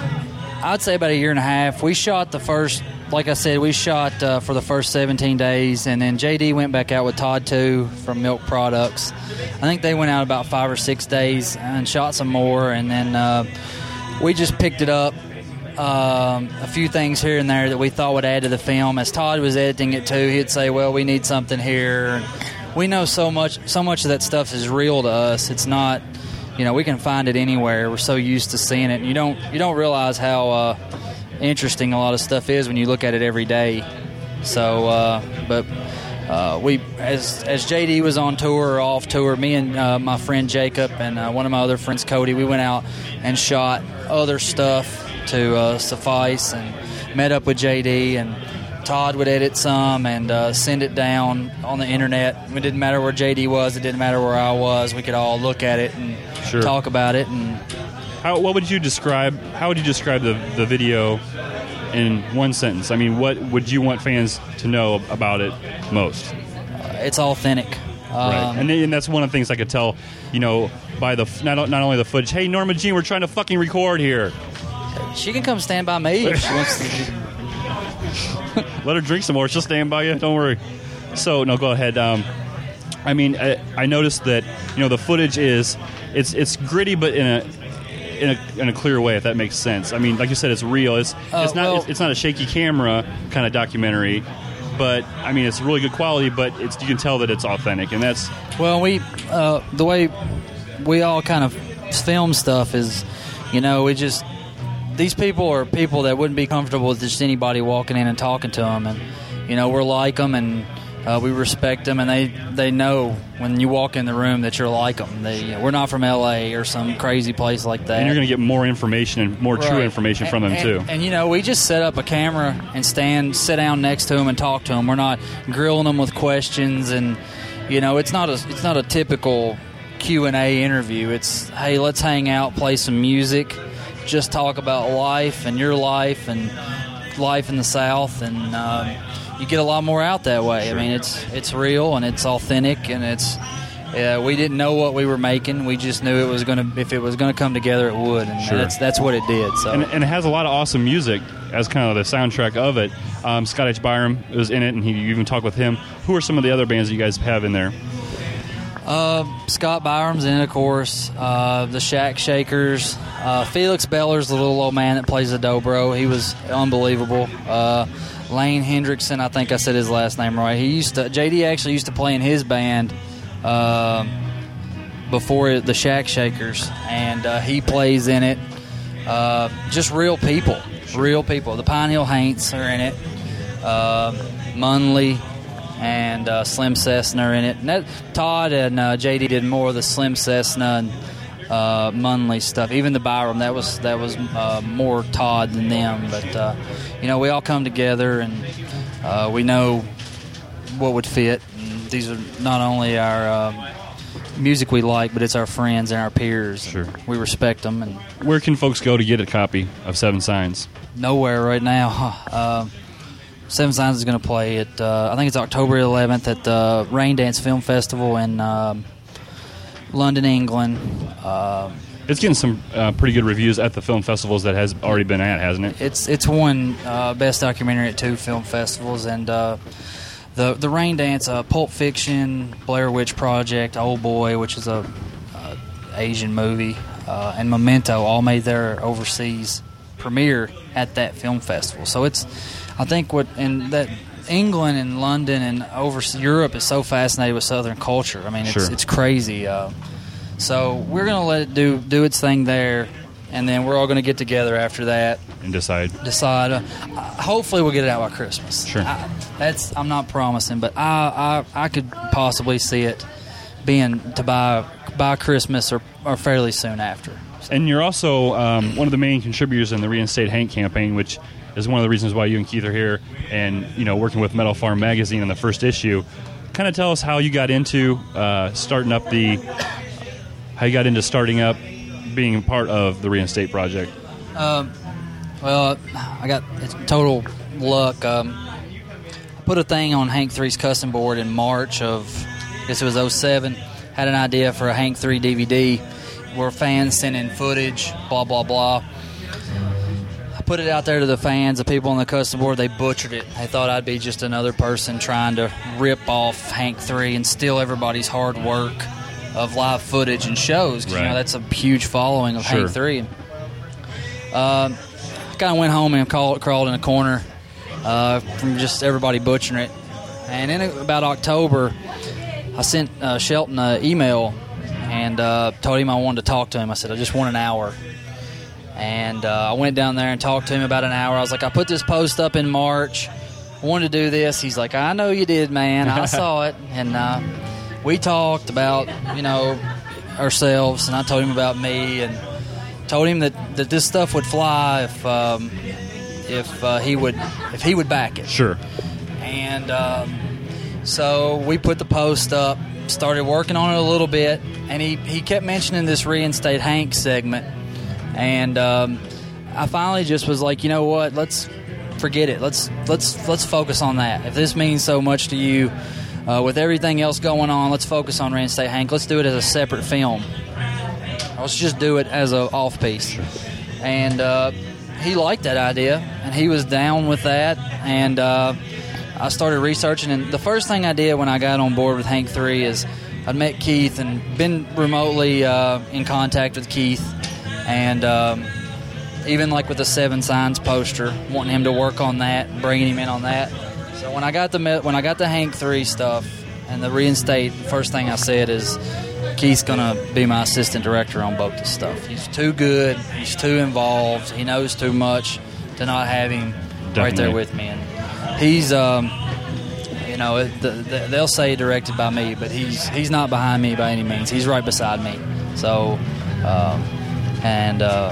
I'd say about a year and a half. We shot the first, like I said, we shot uh, for the first seventeen days, and then J D went back out with Todd too from Milk Products. I think they went out about five or six days and shot some more, and then uh, we just picked it up. Um, a few things here and there that we thought would add to the film. As Todd was editing it too, he'd say, well, we need something here. We know so much so much of that stuff is real to us. It's not, you know, we can find it anywhere. We're so used to seeing it. And you don't you don't realize how uh, interesting a lot of stuff is when you look at it every day. So, uh, but uh, we, as as J D was on tour or off tour, me and uh, my friend Jacob and uh, one of my other friends, Cody, we went out and shot other stuff to uh, suffice, and met up with J D, and Todd would edit some and uh, send it down on the internet. It didn't matter where J D was, it didn't matter where I was. We could all look at it and Sure. talk about it. And how, what would you describe? How would you describe the the video in one sentence? I mean, what would you want fans to know about it most? It's authentic. Right, Um, and, and that's one of the things I could tell, you know, by the not not only the footage. Hey, Norma Jean, we're trying to fucking record here. She can come stand by me if she wants to. Let her drink some more. She'll stand by you. Don't worry. So, no, go ahead. Um, I mean, I, I noticed that, you know, the footage is it's it's gritty, but in a in a in a clear way, if that makes sense. I mean, like you said, it's real. It's Uh, it's not well- it's, it's not a shaky camera kind of documentary, but I mean, it's really good quality. But it's you can tell that it's authentic, and that's Well, we uh, the way we all kind of film stuff is, you know, we just these people are people that wouldn't be comfortable with just anybody walking in and talking to them, and you know, we're like them, and uh, we respect them, and they they know when you walk in the room that you're like them. They we're not from L A or some crazy place like that. and you're going to get more information and more true Right. information from them And- too. And, and, you know, we just set up a camera and stand, sit down next to them and talk to them. We're not grilling them with questions, and you know, it's not a it's not a typical Q and A interview. It's, hey, let's hang out, play some music, just talk about life and your life and life in the South, and um, you get a lot more out that way. I mean, it's it's real and it's authentic, and it's. Yeah, we didn't know what we were making. We just knew it was going to. If it was going to come together, it would, and Sure. that's that's what it did. So. And, and it has a lot of awesome music as kind of the soundtrack of it. Um, Scott H. Byram was in it, and he, you even talked with him. Who are some of the other bands that you guys have in there? Uh, Scott Byram's in it, of course. Uh, the Shack Shakers. Uh, Felix Beller's the little old man that plays the dobro. He was unbelievable. Uh, Lane Hendrickson, I think I said his last name right. He used to. J D actually used to play in his band uh, before the Shack Shakers, and uh, he plays in it. Uh, just real people, real people. The Pine Hill Haints are in it. Uh, Munley and uh, Slim Cessna are in it. And that, Todd and uh, J D did more of the Slim Cessna and uh, Munley stuff. Even the Byram, that was that was uh, more Todd than them. But uh, you know, we all come together, and uh, we know what would fit. And these are not only our um, music we like, but it's our friends and our peers. Sure. We respect them. And where can folks go to get a copy of Seven Signs? Nowhere right now. Uh, Seven Signs is going to play at, uh, I think it's October eleventh at the Rain Dance Film Festival in um, London, England. Uh, it's getting some uh, pretty good reviews at the film festivals that has already been at, hasn't it? It's it's won uh, Best Documentary at two film festivals, and uh, the the Rain Dance, uh, Pulp Fiction, Blair Witch Project, Old Boy, which is a uh, Asian movie, uh, and Memento all made their overseas premiere at that film festival. So it's, I think what in that England and London and over Europe is so fascinated with Southern culture. I mean, it's Sure. it's crazy. Uh, so we're gonna let it do do its thing there, and then we're all gonna get together after that and decide. Decide. Uh, hopefully, we'll get it out by Christmas. Sure. I, that's I'm not promising, but I, I I could possibly see it being to buy by Christmas or, or fairly soon after. And you're also um, one of the main contributors in the Reinstate Hank campaign, which is one of the reasons why you and Keith are here, and you know, working with Metal Farm Magazine on the first issue. Kind of tell us how you got into uh, starting up the, how you got into starting up, being part of the Reinstate Project. Um, well, I got it's total luck. Um, I put a thing on Hank three's custom board in March of, I guess it was oh seven. Had an idea for a Hank three D V D where fans sent in footage, blah, blah, blah. I put it out there to the fans, the people on the custom board. They butchered it. They thought I'd be just another person trying to rip off Hank three and steal everybody's hard work of live footage and shows, because Right. you know that's a huge following of Sure. Hank three. Um, kind of went home and called, crawled in a corner uh, from just everybody butchering it. And in about October, I sent uh, Shelton an email and uh, told him I wanted to talk to him. I said, I just want an hour. And uh, I went down there and talked to him about an hour. I was like, I put this post up in March. I wanted to do this. He's like, I know you did, man. I saw it. And uh, we talked about, you know, ourselves, and I told him about me, and told him that, that this stuff would fly if um, if uh, he would if he would back it. Sure. And um, so we put the post up, started working on it a little bit, and he, he kept mentioning this Reinstate Hank segment. And um, I finally just was like, you know what? Let's forget it. Let's let's let's focus on that. If this means so much to you, uh, with everything else going on, let's focus on Reinstate Hank. Let's do it as a separate film. Let's just do it as a off piece. And uh, he liked that idea, and he was down with that. And uh, I started researching. And the first thing I did when I got on board with Hank three is I'd met Keith and been remotely uh, in contact with Keith. And um, even like with the Seven Signs poster, wanting him to work on that, bringing him in on that. So when I got the when I got the Hank three stuff and the Reinstate, first thing I said is, Keith's gonna be my assistant director on both this stuff. He's too good. He's too involved. He knows too much to not have him Definitely. right there with me. And he's, um, you know, it, the, the, they'll say directed by me, but he's he's not behind me by any means. He's right beside me. So. Um, And uh,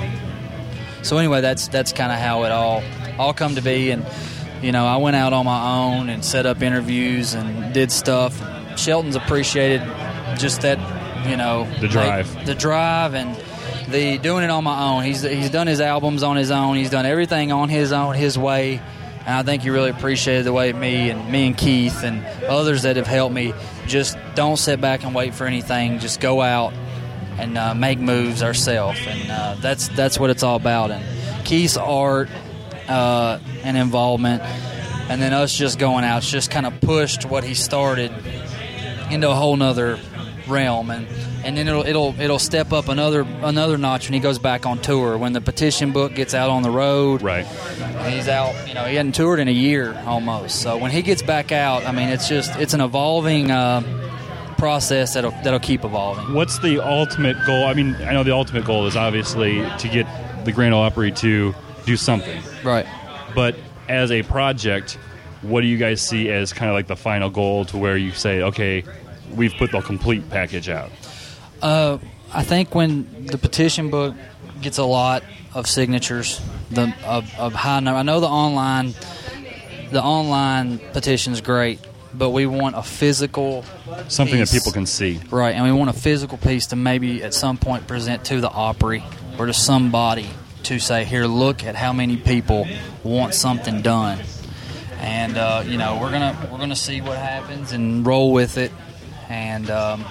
so anyway, that's that's kind of how it all all come to be. And you know, I went out on my own and set up interviews and did stuff. Shelton's appreciated just that, you know, The drive. like, the drive, and the doing it on my own. He's he's done his albums on his own. He's done everything on his own, his way. And I think he really appreciated the way me and me and Keith and others that have helped me just don't sit back and wait for anything. Just go out and uh, make moves ourselves, and uh, that's that's what it's all about. And Keith's art uh, and involvement, and then us just going out, it's just kind of pushed what he started into a whole nother realm, and and then it'll it'll it'll step up another another notch when he goes back on tour. When the petition book gets out on the road, right? And he's out, you know, he hadn't toured in a year almost. So when he gets back out, I mean, it's just it's an evolving Uh, process that'll that'll keep evolving. What's the ultimate goal? I mean, I know the ultimate goal is obviously to get the Grand Ole Opry to do something. Right. But as a project, what do you guys see as kind of like the final goal to where you say, okay, we've put the complete package out? Uh, I think when the petition book gets a lot of signatures, the of, of high number. I know the online the online petition's great, but we want a physical Something piece. that people can see. Right, and we want a physical piece to maybe at some point present to the Opry or to somebody to say, here, look at how many people want something done. And uh, you know, we're gonna we're gonna see what happens and roll with it. And um,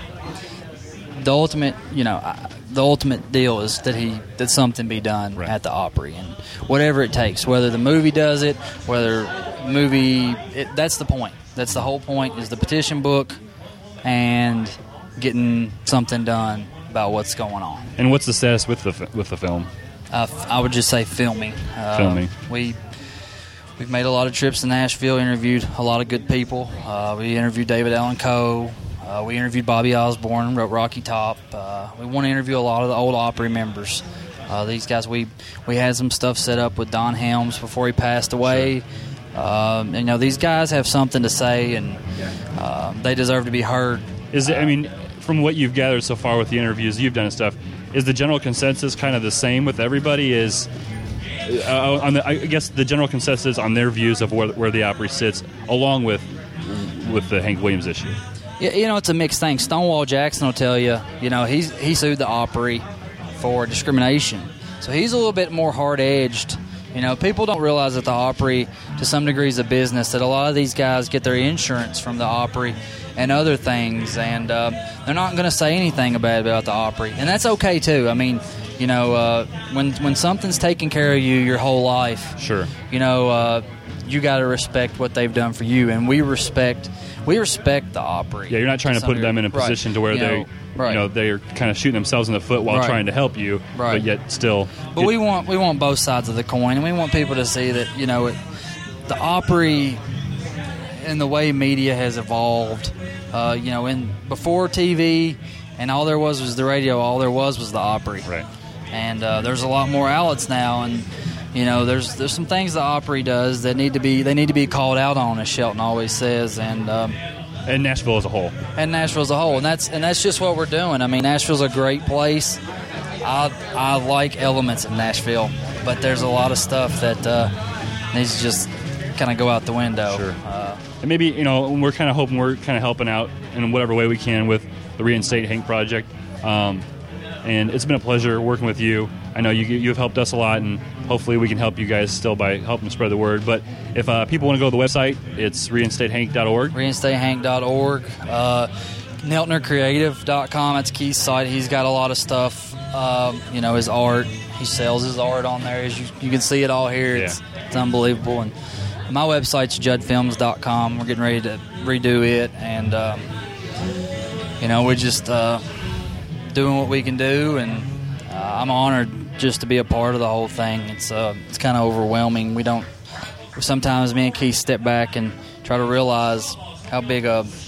the ultimate, you know, uh, the ultimate deal is that he that something be done right. at the Opry, and whatever it takes, whether the movie does it, whether movie, it, that's the point. That's the whole point, is the petition book and getting something done about what's going on. And what's the status with the with the film? Uh, I would just say filming. Uh, filming. We we've made a lot of trips to Nashville, interviewed a lot of good people. Uh, we interviewed David Allan Coe. Uh, we interviewed Bobby Osborne, wrote Rocky Top. Uh, we want to interview a lot of the old Opry members. Uh, these guys, we we had some stuff set up with Don Helms before he passed away. Sure. Um, you know, these guys have something to say, and uh, they deserve to be heard. Is it? I mean, from what you've gathered so far with the interviews you've done and stuff, is the general consensus kind of the same with everybody? Is uh, on the, I guess the general consensus on their views of where, where the Opry sits, along with with the Hank Williams issue. Yeah, you know, it's a mixed thing. Stonewall Jackson will tell you, you know, he's he sued the Opry for discrimination, so he's a little bit more hard edged. You know, people don't realize that the Opry, to some degree, is a business. That a lot of these guys get their insurance from the Opry and other things, and uh, they're not going to say anything bad about the Opry, and that's okay too. I mean, you know, uh, when when something's taking care of you your whole life, sure, you know, uh, you got to respect what they've done for you, and we respect we respect the Opry. Yeah, you're not trying to, to put them in a position right. to where you they, know, right. you know, they're kind of shooting themselves in the foot while right. trying to help you, right. but yet still. But get, we want we want both sides of the coin, and we want people to see that, you know, it, the Opry and the way media has evolved. Uh, you know, in before T V, and all there was was the radio. All there was was the Opry. Right. And uh, there's a lot more outlets now, and you know, there's there's some things the Opry does that need to be they need to be called out on, as Shelton always says, and um, and Nashville as a whole, and Nashville as a whole, and that's and that's just what we're doing. I mean, Nashville's a great place. I I like elements of Nashville, but there's a lot of stuff that uh, needs to just kind of go out the window. Sure. Uh, and maybe, you know, we're kind of hoping we're kind of helping out in whatever way we can with the Reinstate Hank project. Um, and it's been a pleasure working with you. I know you you've helped us a lot, and hopefully we can help you guys still by helping spread the word. But if uh, people want to go to the website, it's reinstate hank dot org. reinstate hank dot org. Uh, Neltner Creative dot com, that's Keith's site. He's got a lot of stuff, um, you know, his art. He sells his art on there. As you, you can see it all here. It's, yeah. it's unbelievable. And my website's judd films dot com. We're getting ready to redo it. And, um, you know, we're just uh, doing what we can do. And uh, I'm honored just to be a part of the whole thing. It's uh, it's kind of overwhelming. We don't – sometimes me and Keith step back and try to realize how big a –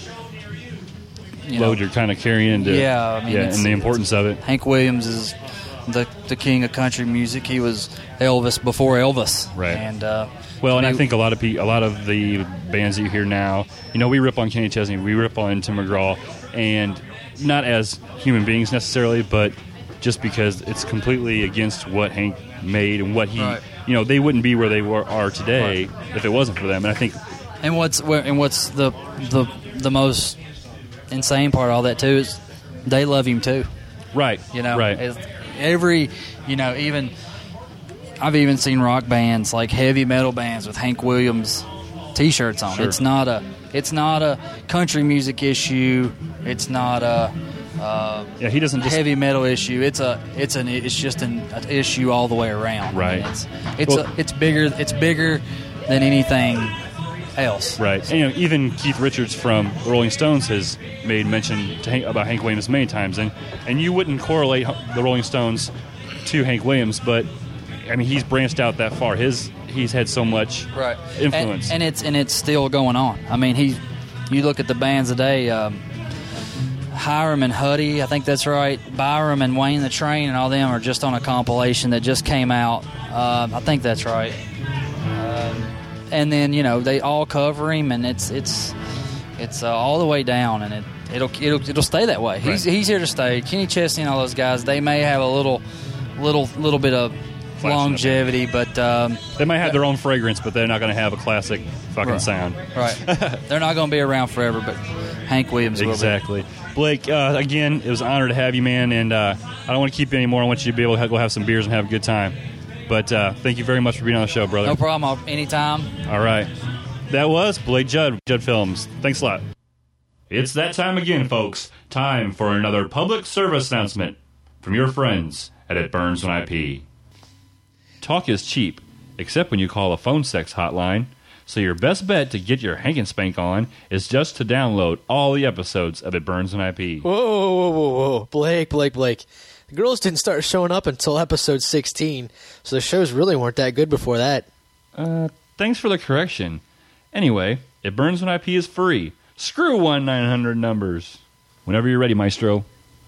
You load know, you're kind of carrying into, yeah, I mean, yeah, it's, and the importance of it. Hank Williams is the the king of country music. He was Elvis before Elvis, right? And uh, well, and I I mean, think a lot of pe- a lot of the bands that you hear now, you know, we rip on Kenny Chesney, we rip on Tim McGraw, and not as human beings necessarily, but just because it's completely against what Hank made and what he, right. you know, they wouldn't be where they were, are today right. if it wasn't for them. And I think, and what's and what's the the the most insane part of all that too is they love him too, right? You know, right. Every, you know, even I've even seen rock bands, like heavy metal bands, with Hank Williams T-shirts on. Sure. It's not a it's not a country music issue. It's not a uh, yeah. He doesn't just, heavy metal issue. It's a it's an it's just an, an issue all the way around. Right. I mean, it's it's well, a, it's bigger it's bigger than anything else. Right. And, you know, even Keith Richards from the Rolling Stones has made mention to Hank, about Hank Williams many times, and and you wouldn't correlate the Rolling Stones to Hank Williams, but I mean, he's branched out that far. His he's had so much right. influence, and, and it's and it's still going on. I mean, he you look at the bands today. Um, Hiram and Huddy, I think that's right. Byram and Wayne the Train and all them are just on a compilation that just came out. Uh, I think that's right. Um, and then, you know, they all cover him, and it's it's it's uh, all the way down, and it it'll it'll it'll stay that way. He's right. he's here to stay. Kenny Chesney and all those guys, they may have a little little little bit of flashing longevity, but um, they might have their own fragrance, but they're not going to have a classic fucking Right. sound. Right. They're not going to be around forever, but Hank Williams will be. Exactly. Blake, uh, again, it was an honor to have you, man, and uh, I don't want to keep you anymore. I want you to be able to have, go have some beers and have a good time. But uh, thank you very much for being on the show, brother. No problem. I'll, anytime. All right. That was Blake Judd, Judd Films. Thanks a lot. It's that time again, folks. Time for another public service announcement from your friends at It Burns When I Pee. Talk is cheap, except when you call a phone sex hotline. So your best bet to get your Hank and Spank on is just to download all the episodes of It Burns When I Pee. Whoa, whoa, whoa, whoa. Blake, Blake, Blake. The girls didn't start showing up until episode sixteen, so the shows really weren't that good before that. Uh, thanks for the correction. Anyway, It Burns When I Pee is free. Screw one nine hundred numbers. Whenever you're ready, Maestro.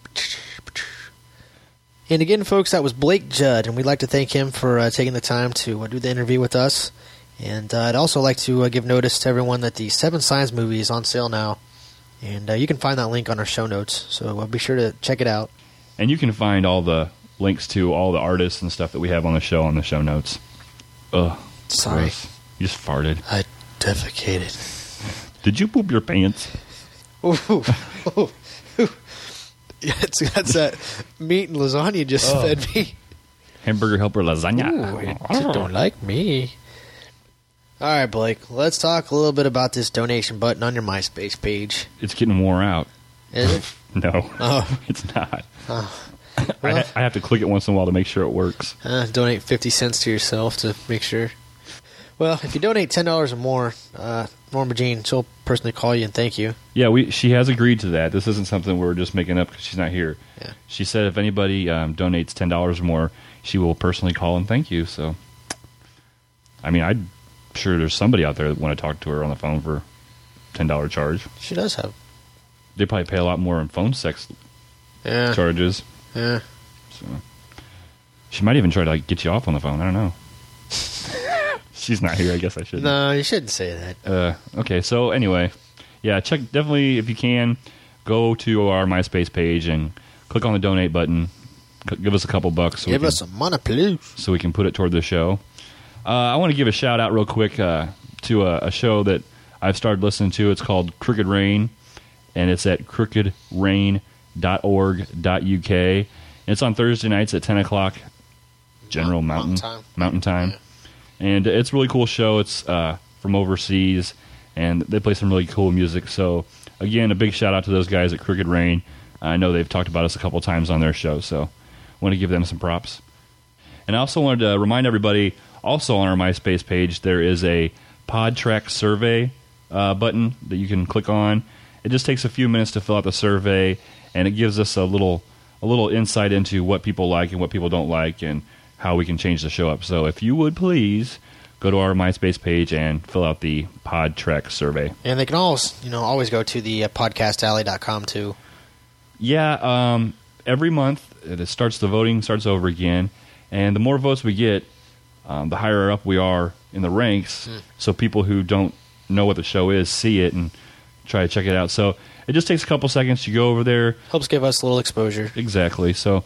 And again, folks, that was Blake Judd, and we'd like to thank him for uh, taking the time to uh, do the interview with us. And uh, I'd also like to uh, give notice to everyone that the Seven Signs movie is on sale now, and uh, you can find that link on our show notes, so uh, be sure to check it out. And you can find all the links to all the artists and stuff that we have on the show on the show notes. Ugh. Sorry. Gross. You just farted. I defecated. Did you poop your pants? Ooh, ooh, ooh, ooh. Yeah, it's, that's that meat and lasagna you just Oh. fed me. Hamburger helper lasagna. Ooh, you don't like me. All right, Blake, let's talk a little bit about this donation button on your MySpace page. It's getting wore out. Is it? No, Oh. it's not. Oh. I, Well, ha- I have to click it once in a while to make sure it works. uh, donate fifty cents to yourself to make sure. Well, if you donate ten dollars or more, uh, Norma Jean, she'll personally call you and thank you. Yeah, we she has agreed to that. This isn't something we're just making up because she's not here. Yeah. She said if anybody um, donates ten dollars or more, she will personally call and thank you. So, I mean, I'm sure there's somebody out there that want to talk to her on the phone for ten dollars charge. She does have. They probably pay a lot more in phone sex Yeah. charges. Yeah. So she might even try to like get you off on the phone. I don't know. She's not here. I guess I shouldn't. No, you shouldn't say that. Uh, okay, so anyway, yeah, check definitely if you can go to our MySpace page and click on the donate button. C- give us a couple bucks. So Give we can, us some money, please. so we can put it toward the show. Uh, I want to give a shout out real quick uh, to a, a show that I've started listening to. It's called Crooked Rain, and it's at crooked rain dot org dot U K. And it's on Thursday nights at ten o'clock General Mountain Mountain Time. Mountain Time. And it's a really cool show. It's uh, from overseas, and they play some really cool music. So, again, a big shout out to those guys at Crooked Rain. I know they've talked about us a couple times on their show, so I want to give them some props. And I also wanted to remind everybody, also on our MySpace page, there is a PodTrack survey uh, button that you can click on. It just takes a few minutes to fill out the survey, and it gives us a little a little insight into what people like and what people don't like, and how we can change the show up. So if you would please go to our MySpace page and fill out the PodTrack survey. And they can always, you know, always go to the uh, podcast alley dot com too. Yeah, um, every month it starts the voting starts over again, and the more votes we get, um, the higher up we are in the ranks. Mm. So people who don't know what the show is see it and try to check it out. So it just takes a couple seconds. You go over there. Helps give us a little exposure. Exactly. So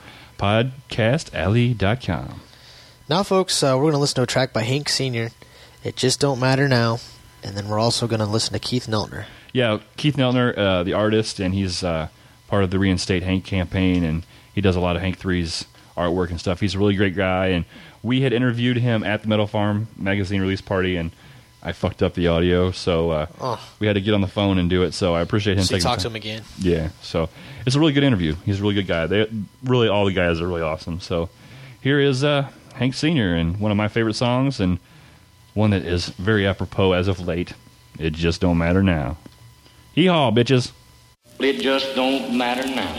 podcast alley dot com. Now, folks, uh, we're going to listen to a track by Hank Senior It Just Don't Matter Now. And then we're also going to listen to Keith Neltner. Yeah, Keith Neltner, uh, the artist, and he's uh, part of the Reinstate Hank campaign, and he does a lot of Hank three's artwork and stuff. He's a really great guy, and we had interviewed him at the Metal Farm magazine release party, and I fucked up the audio, so uh, Oh. we had to get on the phone and do it, so I appreciate him So you taking talk the to time. him again. Yeah, so it's a really good interview. He's a really good guy. They really, all the guys are really awesome. So here is uh, Hank Senior and one of my favorite songs, and one that is very apropos as of late. It Just Don't Matter Now. Hee-haw, bitches. It just don't matter now.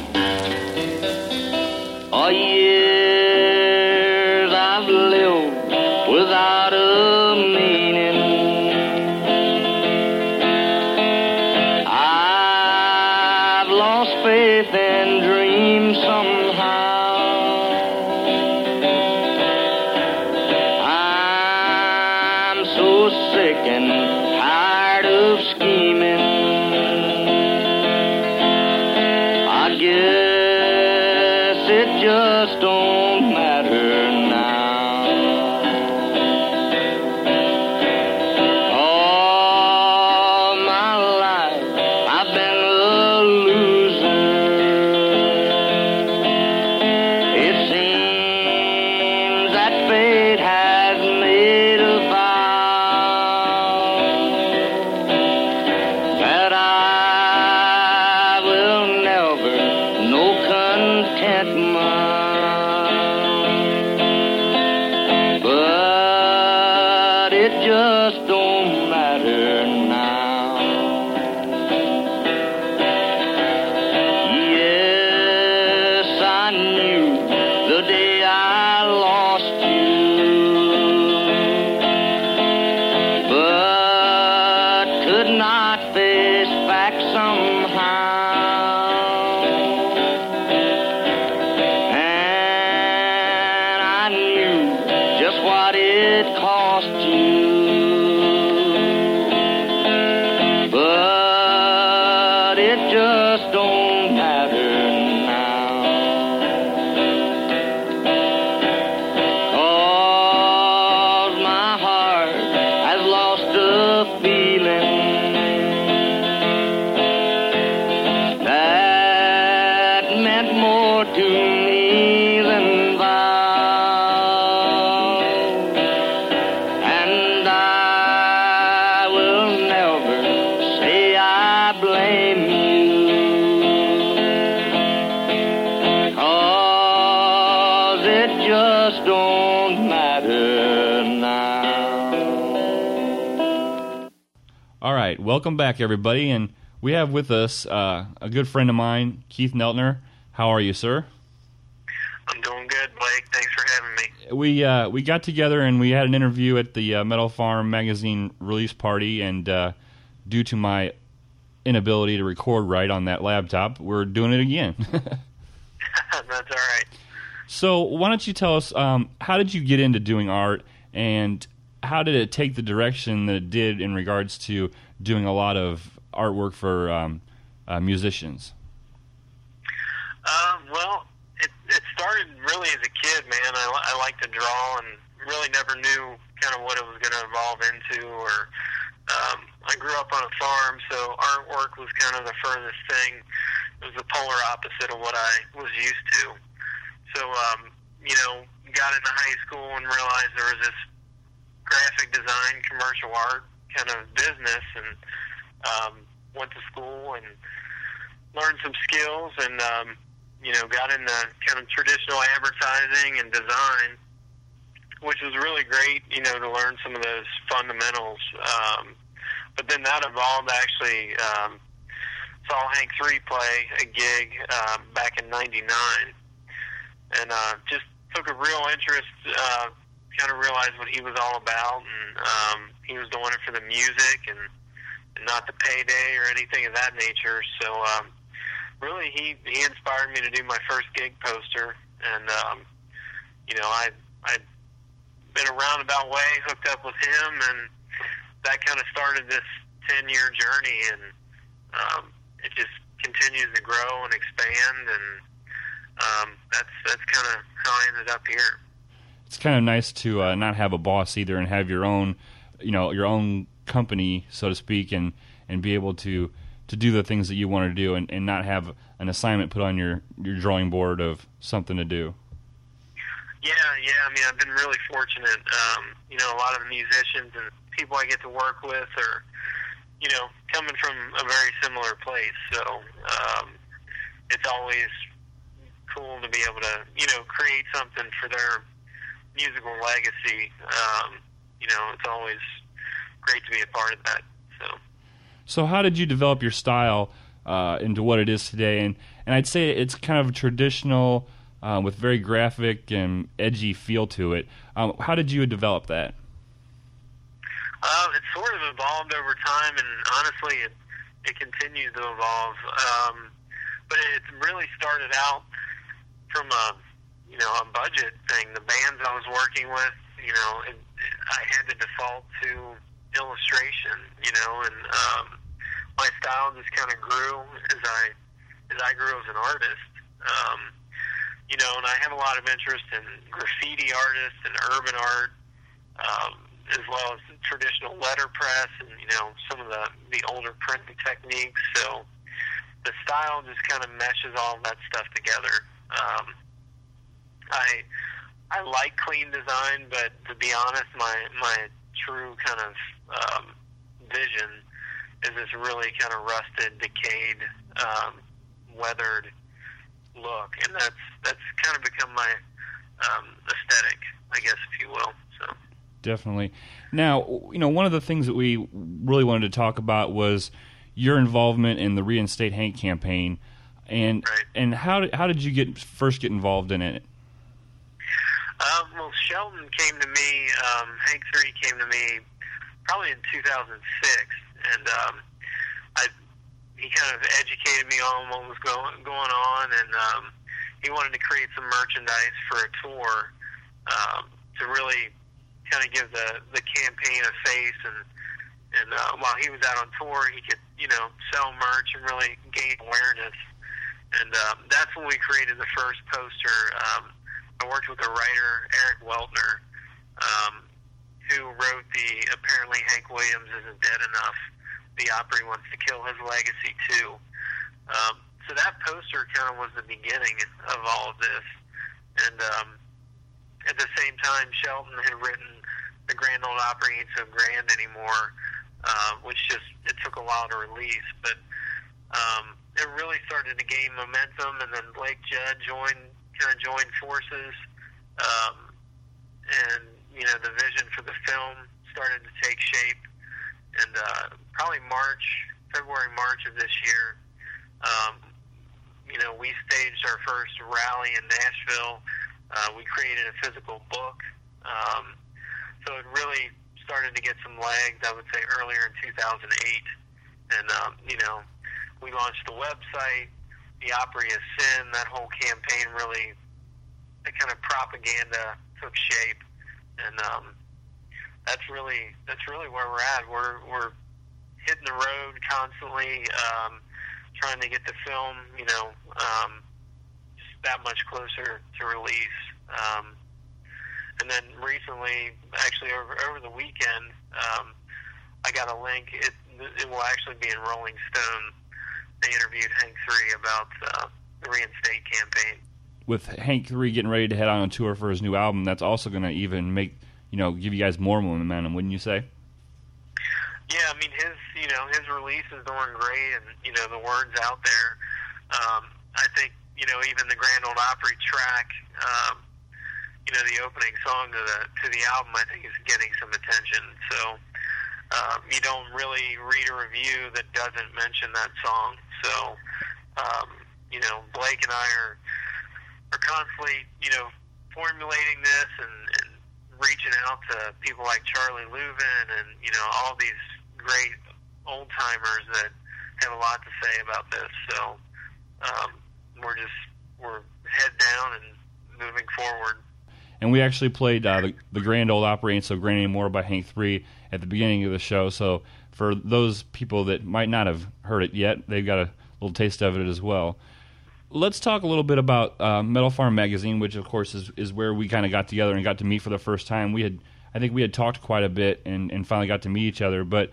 All years I've lived without a meaning. I've lost faith and dreams somehow. I'm so sick and tired of scheming. I guess it just don't matter now. just don't matter now. Yes, I knew the day I lost you, but could not face back somehow. What it cost you, but it just don't matter now, 'cause my heart has lost a feeling that meant more to me than vows. Just don't matter now. All right, welcome back, everybody, and we have with us uh, a good friend of mine, Keith Neltner. How are you, sir? I'm doing good, Blake. Thanks for having me. We uh, we got together and we had an interview at the uh, Metal Farm magazine release party, and uh, due to my inability to record right on that laptop, we're doing it again. That's all right. So why don't you tell us, um, how did you get into doing art, and how did it take the direction that it did in regards to doing a lot of artwork for um, uh, musicians? Uh, well, it, it started really as a kid, man. I, I like to draw and really never knew kind of what it was going to evolve into. Or um, I grew up on a farm, so artwork was kind of the furthest thing. It was the polar opposite of what I was used to. So, um, you know, got into high school and realized there was this graphic design, commercial art kind of business, and um, went to school and learned some skills, and, um, you know, got into kind of traditional advertising and design, which was really great, you know, to learn some of those fundamentals. Um, but then that evolved, actually, um, saw Hank three play a gig uh, back in ninety-nine. And uh, just took a real interest, uh, kind of realized what he was all about, and um, he was doing it for the music and, and not the payday or anything of that nature. So um, really, he he inspired me to do my first gig poster, and um, you know, I I'd been a roundabout way hooked up with him, and that kind of started this ten year journey, and um, it just continues to grow and expand, and Um, that's that's kind of how I ended up here. It's kind of nice to uh, not have a boss either, and have your own, you know, your own company, so to speak, and, and be able to, to do the things that you want to do, and, and not have an assignment put on your, your drawing board of something to do. Yeah, yeah. I mean, I've been really fortunate. Um, you know, a lot of the musicians and people I get to work with are, you know, coming from a very similar place. So um, it's always cool to be able to, you know, create something for their musical legacy. Um, you know, it's always great to be a part of that. So, so how did you develop your style uh, into what it is today? And and I'd say it's kind of traditional, uh, with very graphic and edgy feel to it. Um, how did you develop that? Uh, it's sort of evolved over time, and honestly, it it continues to evolve. Um, but it really started out from a, you know, a budget thing. The bands I was working with, you know, it, it, I had to default to illustration, you know, and um, my style just kind of grew as I as I grew as an artist. Um, you know, and I have a lot of interest in graffiti artists and urban art, um, as well as traditional letterpress and, you know, some of the, the older printing techniques. So the style just kind of meshes all that stuff together. Um, I I like clean design, but to be honest, my my true kind of um, vision is this really kind of rusted, decayed, um, weathered look, and that's that's kind of become my um, aesthetic, I guess, if you will. So Definitely. Now, you know, one of the things that we really wanted to talk about was your involvement in the Reinstate Hank campaign, and right. and how did how did you get first get involved in it? Um, well, Shelton came to me. Um, Hank three came to me probably in two thousand six, and um, I he kind of educated me on what was going going on, and um, he wanted to create some merchandise for a tour um, to really kind of give the the campaign a face, and and uh, while he was out on tour, he could you know sell merch and really gain awareness, and um, that's when we created the first poster. Um, I worked with a writer, Eric Weltner, um, who wrote the apparently Hank Williams Isn't Dead Enough, the Opry Wants to Kill His Legacy too. Um, so that poster kind of was the beginning of all of this. And um, at the same time, Shelton had written The Grand Ole Opry Ain't So Grand Anymore, uh, which just, it took a while to release. But um, it really started to gain momentum, and then Blake Judd joined kind of joined forces, um, and you know the vision for the film started to take shape. And uh, probably March, February, March of this year, um, you know, we staged our first rally in Nashville. Uh, we created a physical book, um, so it really started to get some legs. I would say earlier in two thousand eight, and um, you know, we launched the website. The Opry is Sin, that whole campaign really, the kind of propaganda took shape, and um, that's really that's really where we're at. We're we're hitting the road constantly, um, trying to get the film, you know, um, just that much closer to release. Um, and then recently, actually over over the weekend, um, I got a link. It it will actually be in Rolling Stone. They interviewed Hank three about uh, the Reinstate campaign. With Hank three getting ready to head on a tour for his new album, that's also going to even make, you know, give you guys more momentum, wouldn't you say? Yeah, I mean, his, you know, his release is doing great, and, you know, the word's out there. Um, I think, you know, even the Grand Ole Opry track, um, you know, the opening song to the, to the album, I think is getting some attention. So, Um, you don't really read a review that doesn't mention that song. So, um, you know, Blake and I are are constantly, you know, formulating this and, and reaching out to people like Charlie Louvin and, you know, all these great old timers that have a lot to say about this. So, um, we're just we're head down and moving forward. And we actually played uh, the, the Grand Ole Opry Ain't So Grand Anymore by Hank three at the beginning of the show. So for those people that might not have heard it yet, they've got a little taste of it as well. Let's talk a little bit about uh, Metal Farm Magazine, which of course is, is where we kind of got together and got to meet for the first time. We had, I think we had talked quite a bit and, and finally got to meet each other. But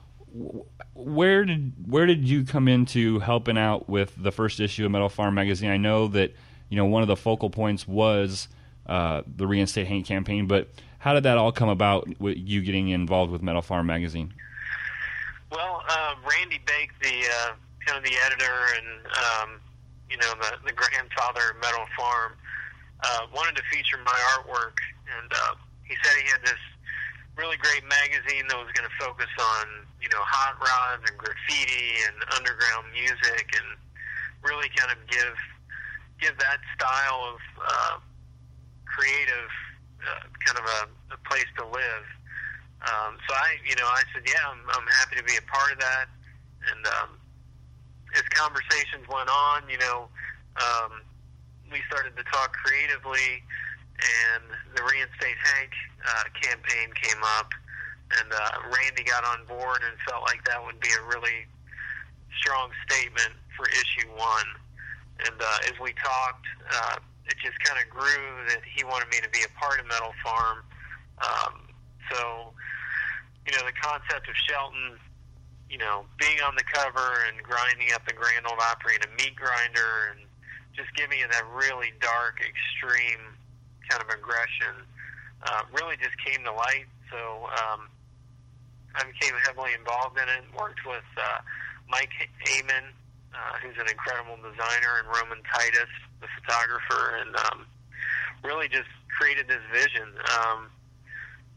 where did where did you come into helping out with the first issue of Metal Farm Magazine? I know that, you know, one of the focal points was uh, the Reinstate Hank campaign, but how did that all come about with you getting involved with Metal Farm Magazine? Well, uh, Randy Bake, the uh, kind of the editor and um, you know the, the grandfather of Metal Farm, uh, wanted to feature my artwork, and uh, he said he had this really great magazine that was going to focus on, you know, hot rods and graffiti and underground music, and really kind of give give that style of uh, creative uh, kind of a, a place to live. Um, so I, you know, I said, yeah, I'm, I'm happy to be a part of that. And um, as conversations went on, you know, um, we started to talk creatively, and the Reinstate Hank uh, campaign came up, and uh, Randy got on board and felt like that would be a really strong statement for issue one. And uh, as we talked, uh, it just kind of grew that he wanted me to be a part of Metal Farm. Um, so, you know, the concept of Shelton, you know, being on the cover and grinding up the Grand Ole Opry in a meat grinder and just giving it that really dark, extreme kind of aggression, uh, really just came to light. So um, I became heavily involved in it, worked with uh, Mike Amon, uh, who's an incredible designer, and Roman Titus, the photographer, and um, really just created this vision. Um,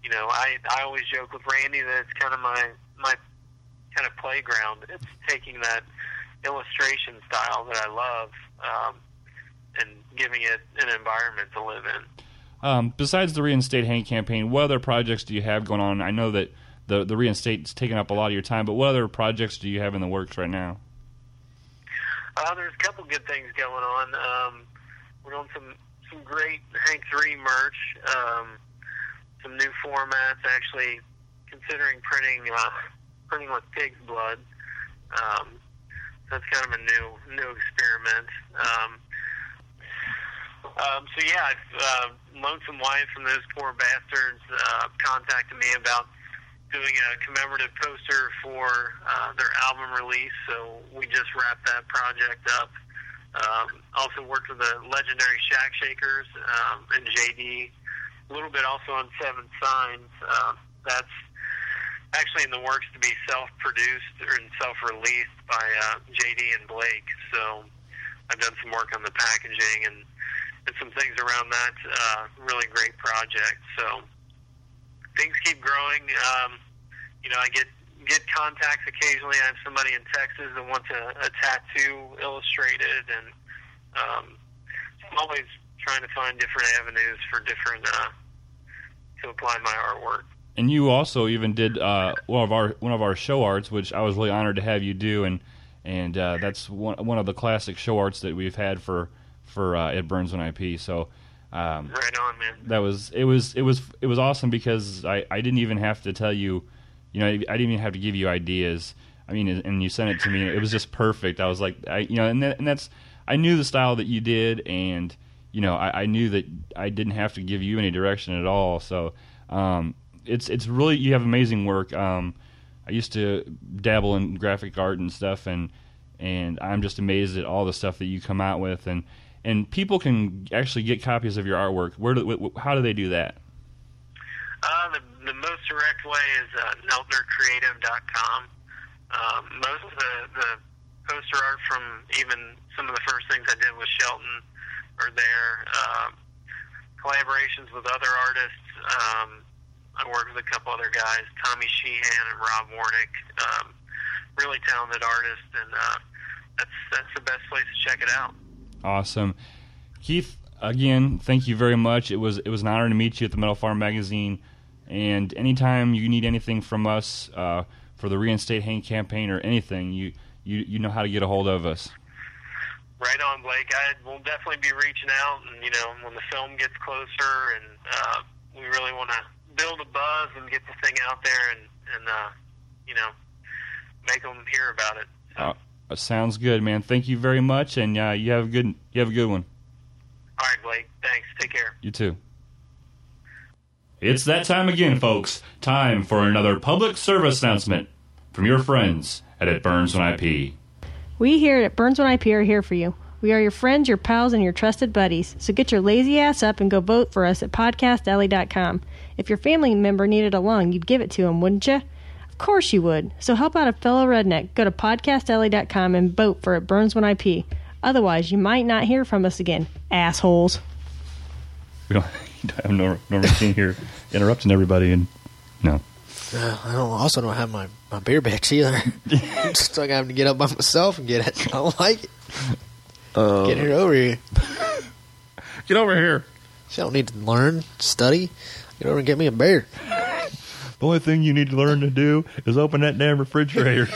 you know, I I always joke with Randy that it's kind of my my kind of playground. It's taking that illustration style that I love um, and giving it an environment to live in. Um, besides the Reinstate Hank campaign, what other projects do you have going on? I know that the the Reinstate's taking up a lot of your time, but what other projects do you have in the works right now? Uh, there's a couple good things going on. Um, we're doing some, some great Hank three merch, um, some new formats, actually considering printing uh, printing with pig's blood. Um, that's kind of a new new experiment. Um, um, so yeah, I've, uh, Lonesome Wife from Those Poor Bastards uh, contacted me about doing a commemorative poster for uh, their album release, so we just wrapped that project up. Um, also worked with the legendary Shack Shakers um, and J D, a little bit also on Seven Signs. Uh, that's actually in the works to be self-produced or self-released by uh, J D and Blake, so I've done some work on the packaging and, and some things around that uh, really great project. So things keep growing. Um, you know, I get get contacts occasionally. I have somebody in Texas that wants a, a tattoo illustrated, and um, I'm always trying to find different avenues for different uh, to apply my artwork. And you also even did uh, one of our one of our show arts, which I was really honored to have you do, and and uh, that's one one of the classic show arts that we've had for for uh, It Burns When I Pee. So. Um, right on, man. That was it was it was it was awesome because I, I didn't even have to tell you, you know, I didn't even have to give you ideas. I mean, and you sent it to me. It was just perfect. I was like, I, you know, and that, and that's I knew the style that you did, and you know, I, I knew that I didn't have to give you any direction at all. So um, it's it's really you have amazing work. Um, I used to dabble in graphic art and stuff, and and I'm just amazed at all the stuff that you come out with. And And people can actually get copies of your artwork. Where do, how do they do that? Uh, the, the most direct way is uh, Neltner Creative dot com. Um, most of the, the poster art from even some of the first things I did with Shelton are there. Uh, collaborations with other artists. Um, I worked with a couple other guys, Tommy Sheehan and Rob Warnick. Um, really talented artists, and uh, that's that's the best place to check it out. Awesome. Keith, again, thank you very much. It was it was an honor to meet you at the Metal Farm Magazine. And anytime you need anything from us uh, for the Reinstate Hank campaign or anything, you, you you know how to get a hold of us. Right on, Blake. I will definitely be reaching out, and you know, when the film gets closer, and uh, we really want to build a buzz and get the thing out there, and and uh, you know, make them hear about it. Uh, sounds good, man. Thank you very much, and uh, you have a good you have a good one. All right, Blake. Thanks. Take care. You too. It's that time again, folks. Time for another public service announcement from your friends at It Burns When I Pee. We here at Burns When I Pee are here for you. We are your friends, your pals, and your trusted buddies. So get your lazy ass up and go vote for us at podcast alley dot com. If your family member needed a lung, you'd give it to him, wouldn't you? Of course you would. So help out a fellow redneck. Go to podcast alley dot com and vote for It Burns When I Pee. Otherwise, you might not hear from us again, assholes. We don't have no, no routine here interrupting everybody, and no. Uh, I don't. Also, don't have my, my beer bitch either. I'm just like having to get up by myself and get it. I don't like it. Uh, get here over here. Get over here. She don't need to learn, study. Get over and get me a beer. The only thing you need to learn to do is open that damn refrigerator.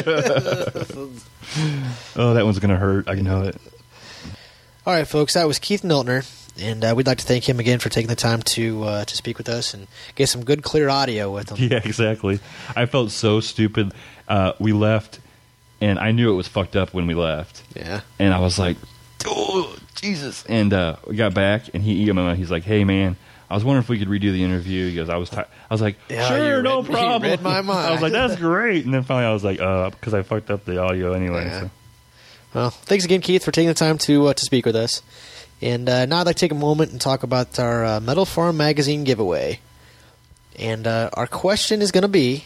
Oh, that one's going to hurt. I know it. All right, folks. That was Keith Neltner, and uh, we'd like to thank him again for taking the time to uh, to speak with us and get some good, clear audio with him. Yeah, exactly. I felt so stupid. Uh, we left, and I knew it was fucked up when we left. Yeah. And I was like, oh, Jesus. And uh, we got back, and he emailed me. He's like, hey, man, I was wondering if we could redo the interview. He goes, I was t- I was like, Yeah, sure, you no read- you problem. read my mind. I was like, that's great. And then finally I was like, uh, because I fucked up the audio anyway. Yeah. So. Well, thanks again, Keith, for taking the time to uh, to speak with us. And uh, now I'd like to take a moment and talk about our uh, Metal Farm Magazine giveaway. And uh, our question is going to be...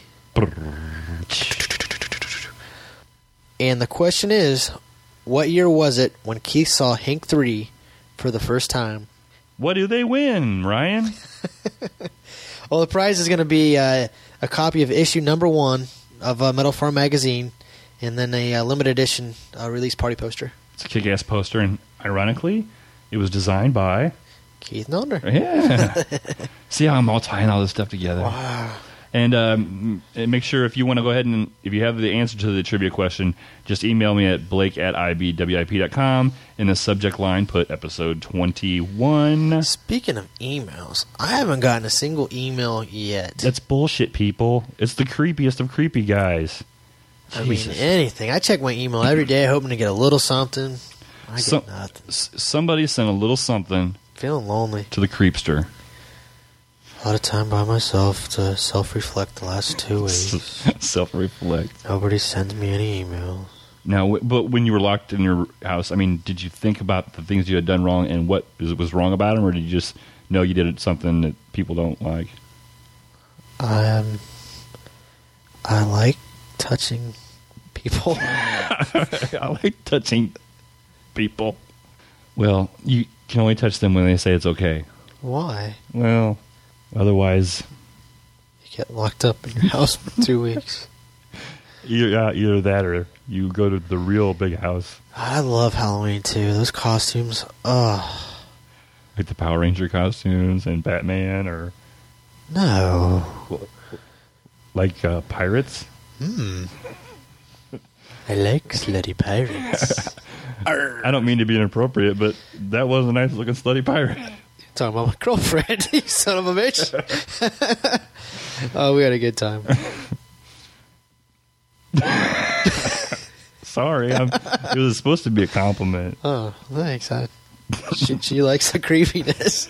And the question is, what year was it when Keith saw Hank three for the first time? What do they win, Ryan? Well, the prize is going to be uh, a copy of issue number one of uh, Metal Farm magazine, and then a uh, limited edition uh, release party poster. It's a kick-ass poster, and ironically, it was designed by Keith Nonder. Yeah. See how I'm all tying all this stuff together. Wow. And um, and make sure if you want to go ahead and if you have the answer to the trivia question, just email me at blake at I B W I P dot com. In the subject line, put episode twenty-one. Speaking of emails, I haven't gotten a single email yet. That's bullshit, people. It's the creepiest of creepy guys. I Jesus. mean, anything. I check my email every day hoping to get a little something. I get Some- nothing. s- somebody sent a little something Feeling lonely. to the creepster. A lot of time by myself to self-reflect the last two weeks. Self-reflect. Nobody sends me any emails. Now, w- but when you were locked in your house, I mean, did you think about the things you had done wrong and what is- was wrong about them, or did you just know you did something that people don't like? Um, I like touching people. I like touching people. Well, you can only touch them when they say it's okay. Why? Well, otherwise, You get locked up in your house for two weeks. either, uh, either that or you go to the real big house, I love Halloween too. Those costumes. Ugh. like the Power Ranger costumes and Batman, or No. like uh, pirates. Hmm. I like slutty pirates. I don't mean to be inappropriate, but that was a nice looking slutty pirate. Talking about my girlfriend, you son of a bitch. Oh, we had a good time. Sorry, I'm, it was supposed to be a compliment. Oh, thanks. I, she, she likes the creepiness.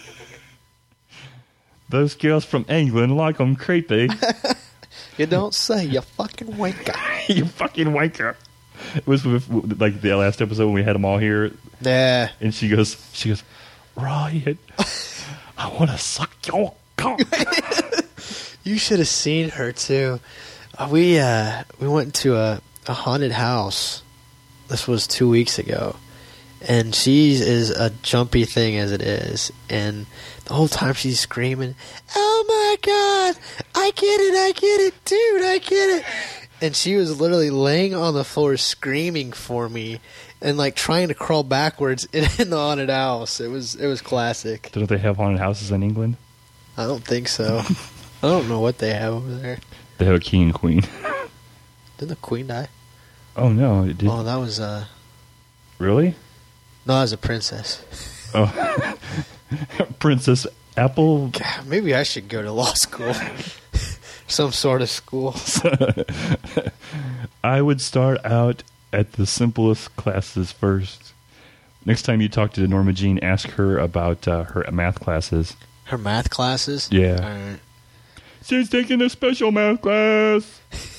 Those girls from England like them creepy. You don't say, you fucking wanker. You fucking wanker. It was with, like the last episode when we had them all here. Yeah. And she goes, she goes, Ryan, I want to suck your cock. You should have seen her too. Uh, we uh, we went to a, a haunted house. This was two weeks ago, and she is a jumpy thing as it is, and the whole time she's screaming, "Oh my god, I get it, I get it, dude, I get it!" And she was literally laying on the floor screaming for me, and like trying to crawl backwards in, in the haunted house. It was it was classic. Don't they have haunted houses in England? I don't think so. I don't know what they have over there. They have a king and queen. Didn't the queen die? Oh no, it did. Oh, that was uh. Really? No, that was a princess. Oh, Princess Apple. God, maybe I should go to law school. Some sort of school. I would start out at the simplest classes first. Next time you talk to Norma Jean, ask her about uh, her math classes. Her math classes? Yeah. All right. She's taking a special math class.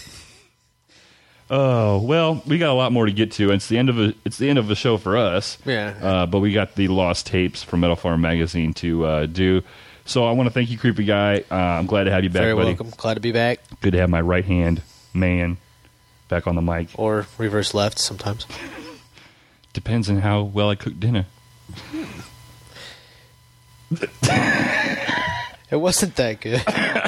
Oh well, we got a lot more to get to. It's the end of a, it's the end of the show for us. Yeah. Uh, but we got the lost tapes from Metal Farm Magazine to uh, do. So I want to thank you, creepy guy. Uh, I'm glad to have you back, Very buddy. welcome. Glad to be back. Good to have my right hand man back on the mic. Or reverse left sometimes. Depends on how well I cook dinner. It wasn't that good.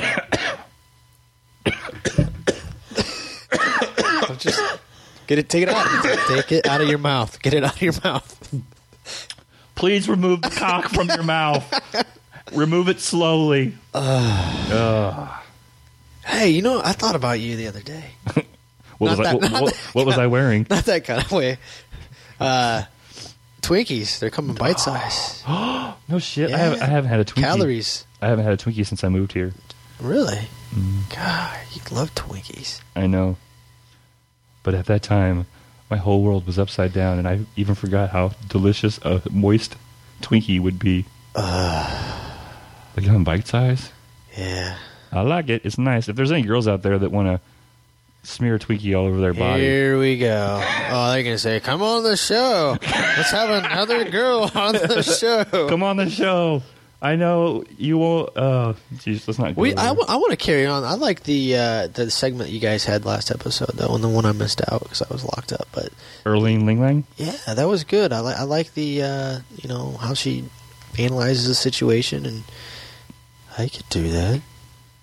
I'm just get it, take it out, take it out of your mouth. Get it out of your mouth. Please remove the cock from your mouth. Remove it slowly. Uh, Ugh. Hey, you know, I thought about you the other day. What was, Not I, that- what, not what, that what was I wearing? Not that kind of way. Uh, Twinkies, they're coming bite size. No shit. Yeah. I haven't. I haven't had a Twinkie. Calories. I haven't had a Twinkie since I moved here. Really? Mm. God, you love Twinkies. I know. But at that time, my whole world was upside down, and I even forgot how delicious a moist Twinkie would be. Uh, Like on bite size. Yeah. I like it. It's nice. If there's any girls out there that want to smear a Twinkie all over their body, Here we go. Oh, they're going to say, come on the show. Let's have another girl on the show. come on the show. I know you won't. Uh, geez, let's not go We, there. I, w- I want to carry on. I like the uh, the segment you guys had last episode, though, and the one I missed out because I was locked up. But Erling Ling Lang? yeah, that was good. I like I like the uh, you know how she analyzes the situation, and I could do that.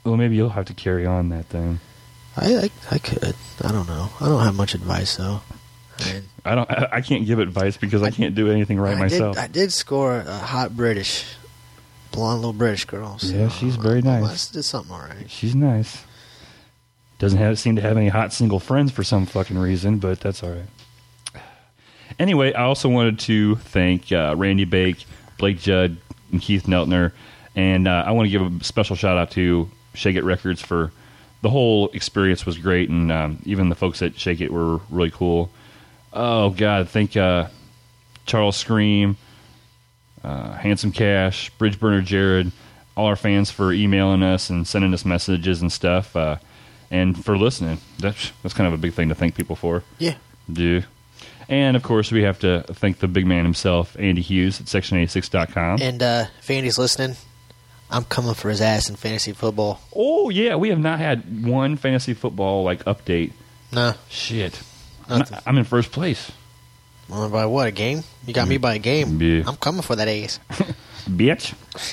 Well, maybe you'll have to carry on that thing. I, I, I could. I don't know. I don't have much advice though. I, mean, I don't. I, I can't give advice because I, I can't do anything right I myself. Did, I did score a hot British, blonde little British girl. So yeah, she's very nice. I did something all right. She's nice. Doesn't have seem to have any hot single friends for some fucking reason, but that's all right. Anyway, I also wanted to thank uh, Randy Bake, Blake Judd, and Keith Neltner, and uh, I want to give a special shout out to Shake It Records for the whole experience was great, and um, even the folks at Shake It were really cool. Oh God, thank uh, Charles Scream, uh, Handsome Cash, Bridge Burner Jared, all our fans for emailing us and sending us messages and stuff. Uh, And for listening. That's that's kind of a big thing to thank people for. Yeah. Do. And, of course, we have to thank the big man himself, Andy Hughes, at section eighty-six dot com. And uh, if Andy's listening, I'm coming for his ass in fantasy football. Oh, yeah. We have not had one fantasy football, like, update. No. Shit. I'm, not, I'm in first place. Well, by what, a game? You got me by a game. Yeah. I'm coming for that ace. Bitch.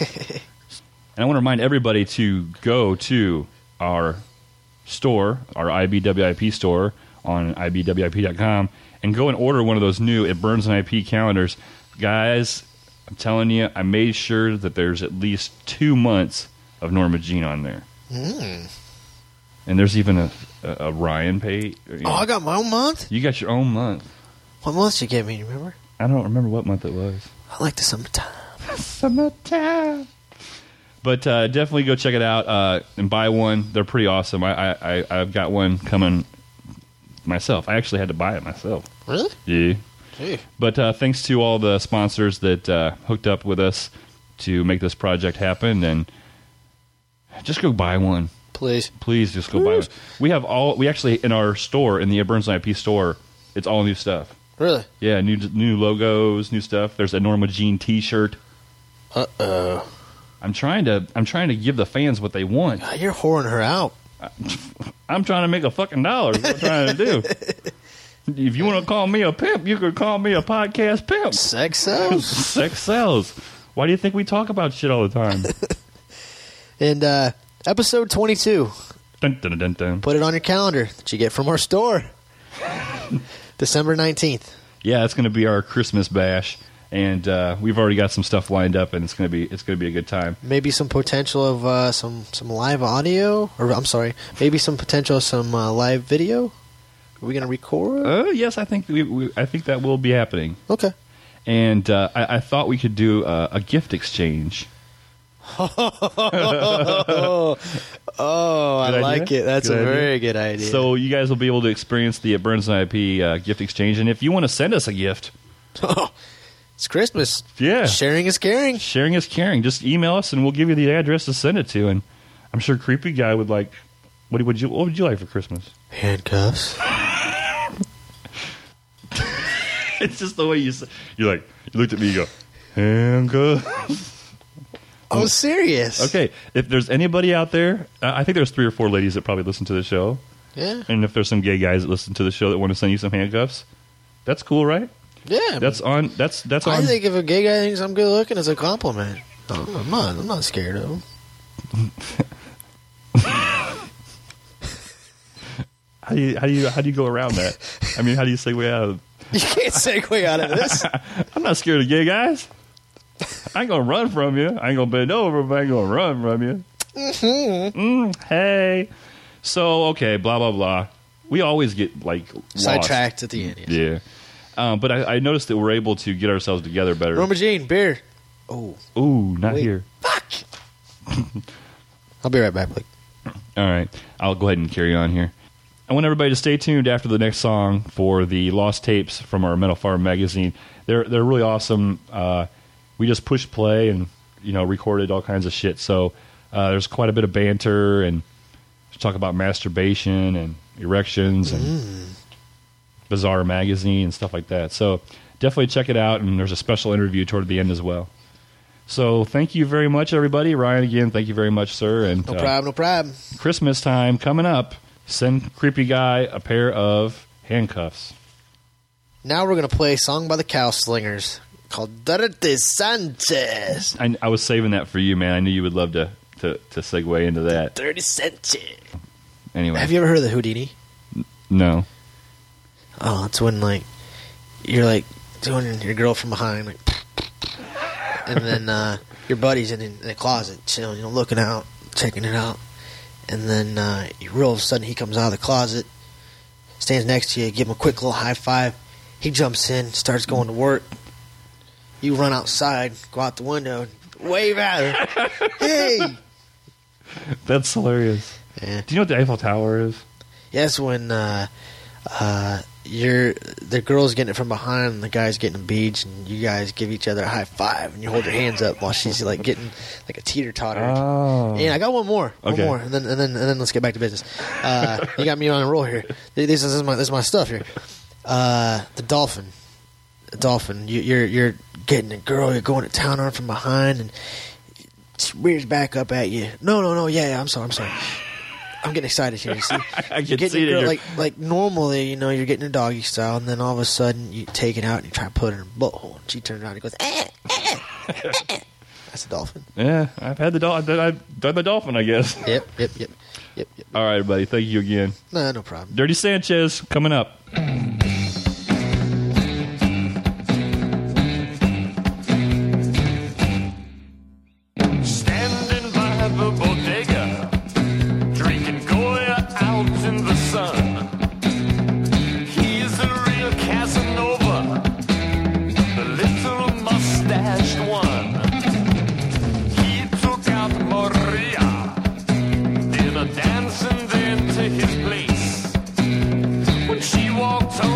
And I want to remind everybody to go to our store, our I B W I P store on I B W I P dot com, and go and order one of those new It Burns and I P calendars. Guys, I'm telling you, I made sure that there's at least two months of Norma Jean on there. Mm. And there's even a, a, a Ryan pay. You know. Oh, I got my own month? You got your own month. What month did you give me, you remember? I don't remember what month it was. I like the summertime. Summertime. But uh, definitely go check it out uh, and buy one. They're pretty awesome. I, I, I've got one coming myself. I actually had to buy it myself. Really? Yeah. Gee. But uh, thanks to all the sponsors that uh, hooked up with us to make this project happen. And just go buy one. Please. Please just go buy one. We have all, we actually, in our store, in the Burns and I P store, it's all new stuff. Really? Yeah, new new logos, new stuff. There's a Norma Jean T-shirt. Uh-oh. I'm trying to I'm trying to give the fans what they want. God, you're whoring her out. I'm trying to make a fucking dollar. Is what I'm trying to do. If you want to call me a pimp, you could call me a podcast pimp. Sex sells. Sex sells. Why do you think we talk about shit all the time? And uh, episode twenty-two. Dun, dun, dun, dun. Put it on your calendar that you get from our store. December nineteenth. Yeah, it's going to be our Christmas bash. And uh, we've already got some stuff lined up, and it's gonna be it's gonna be a good time. Maybe some potential of uh, some some live audio, or I'm sorry, maybe some potential of some uh, live video. Are we gonna record? Uh, yes, I think we, we I think that will be happening. Okay. And uh, I, I thought we could do a, a gift exchange. oh, oh I Good like idea? it. That's Good a idea? very good idea. So you guys will be able to experience the Burns and I P uh, gift exchange, and if you want to send us a gift. It's Christmas. Yeah. Sharing is caring. Sharing is caring. Just email us and we'll give you the address to send it to. And I'm sure Creepy Guy would like, what would you, what would you like for Christmas? Handcuffs. It's just the way you say, you're like, you looked at me, you go, handcuffs. I was serious. Okay. If there's anybody out there, uh, I think there's three or four ladies that probably listen to the show. Yeah. And if there's some gay guys that listen to the show that want to send you some handcuffs, that's cool, right? Yeah, that's on. That's that's on. I think if a gay guy thinks I'm good looking, it's a compliment. Oh, I'm not. I'm not scared of him. how do you how do you how do you go around that? I mean, how do you segue out of? You can't segue out of this. I'm not scared of gay guys. I ain't gonna run from you. I ain't gonna bend over, but I ain't gonna run from you. Mm-hmm. Mm, hey. So okay, blah blah blah. We always get like sidetracked at the end. Yes. Yeah. Um, but I, I noticed that we're able to get ourselves together better. Norma Jean, beer. Oh. Ooh, not Wait. here. Fuck. I'll be right back, Blake. All right. I'll go ahead and carry on here. I want everybody to stay tuned after the next song for the Lost Tapes from our Metal Farm magazine. They're they're really awesome. Uh, we just pushed play and you know recorded all kinds of shit. So uh, there's quite a bit of banter and talk about masturbation and erections and Mm. Bizarre magazine and stuff like that. So definitely check it out. And there's a special interview toward the end as well. So thank you very much, everybody. Ryan, again, thank you very much, sir. And No problem, no problem. Christmas time coming up. Send Creepy Guy a pair of handcuffs. Now we're going to play a song by the Cow Slingers called Dirty Sanchez. I, I was saving that for you, man. I knew you would love to to, to segue into that. thirty Centi. Anyway. Have you ever heard of the Houdini? No. Oh, it's when, like, you're, like, doing your girl from behind, like, and then uh, your buddy's in, in the closet, chilling, you know, looking out, checking it out. And then uh, you real all of a sudden he comes out of the closet, stands next to you, give him a quick little high five. He jumps in, starts going to work. You run outside, go out the window, wave at her. Hey! That's hilarious. Yeah. Do you know what the Eiffel Tower is? Yes, when uh, uh, you're the girl's getting it from behind and the guy's getting a beach, and you guys give each other a high five, and you hold your hands up while she's like getting like a teeter totter. Oh. Yeah, I got one more, one Okay. more, and then and then and then let's get back to business. Uh, you got me on a roll here. This, this is my this is my stuff here. Uh, the dolphin, the dolphin. You, you're you're getting a girl. You're going to town on her from behind, and she rears back up at you. No, no, no. Yeah, yeah. I'm sorry. I'm sorry. I'm getting excited here. You see, I you're can getting see your it. girl, in like like normally, you know, you're getting a doggy style, and then all of a sudden you take it out and you try to put it in her butthole. And she turns around and goes, eh, eh, eh, eh. That's a dolphin. your- Yeah, I've had the dolphin. I've done the dolphin, I guess. Yep, yep, yep, yep, yep. All right, buddy. Thank you again. No, no problem. Dirty Sanchez coming up. Standing by the bodega, drinking Goya out in the sun. He's a real Casanova, the little mustached one. He took out Maria, did a dance and then to his place. When she walked home,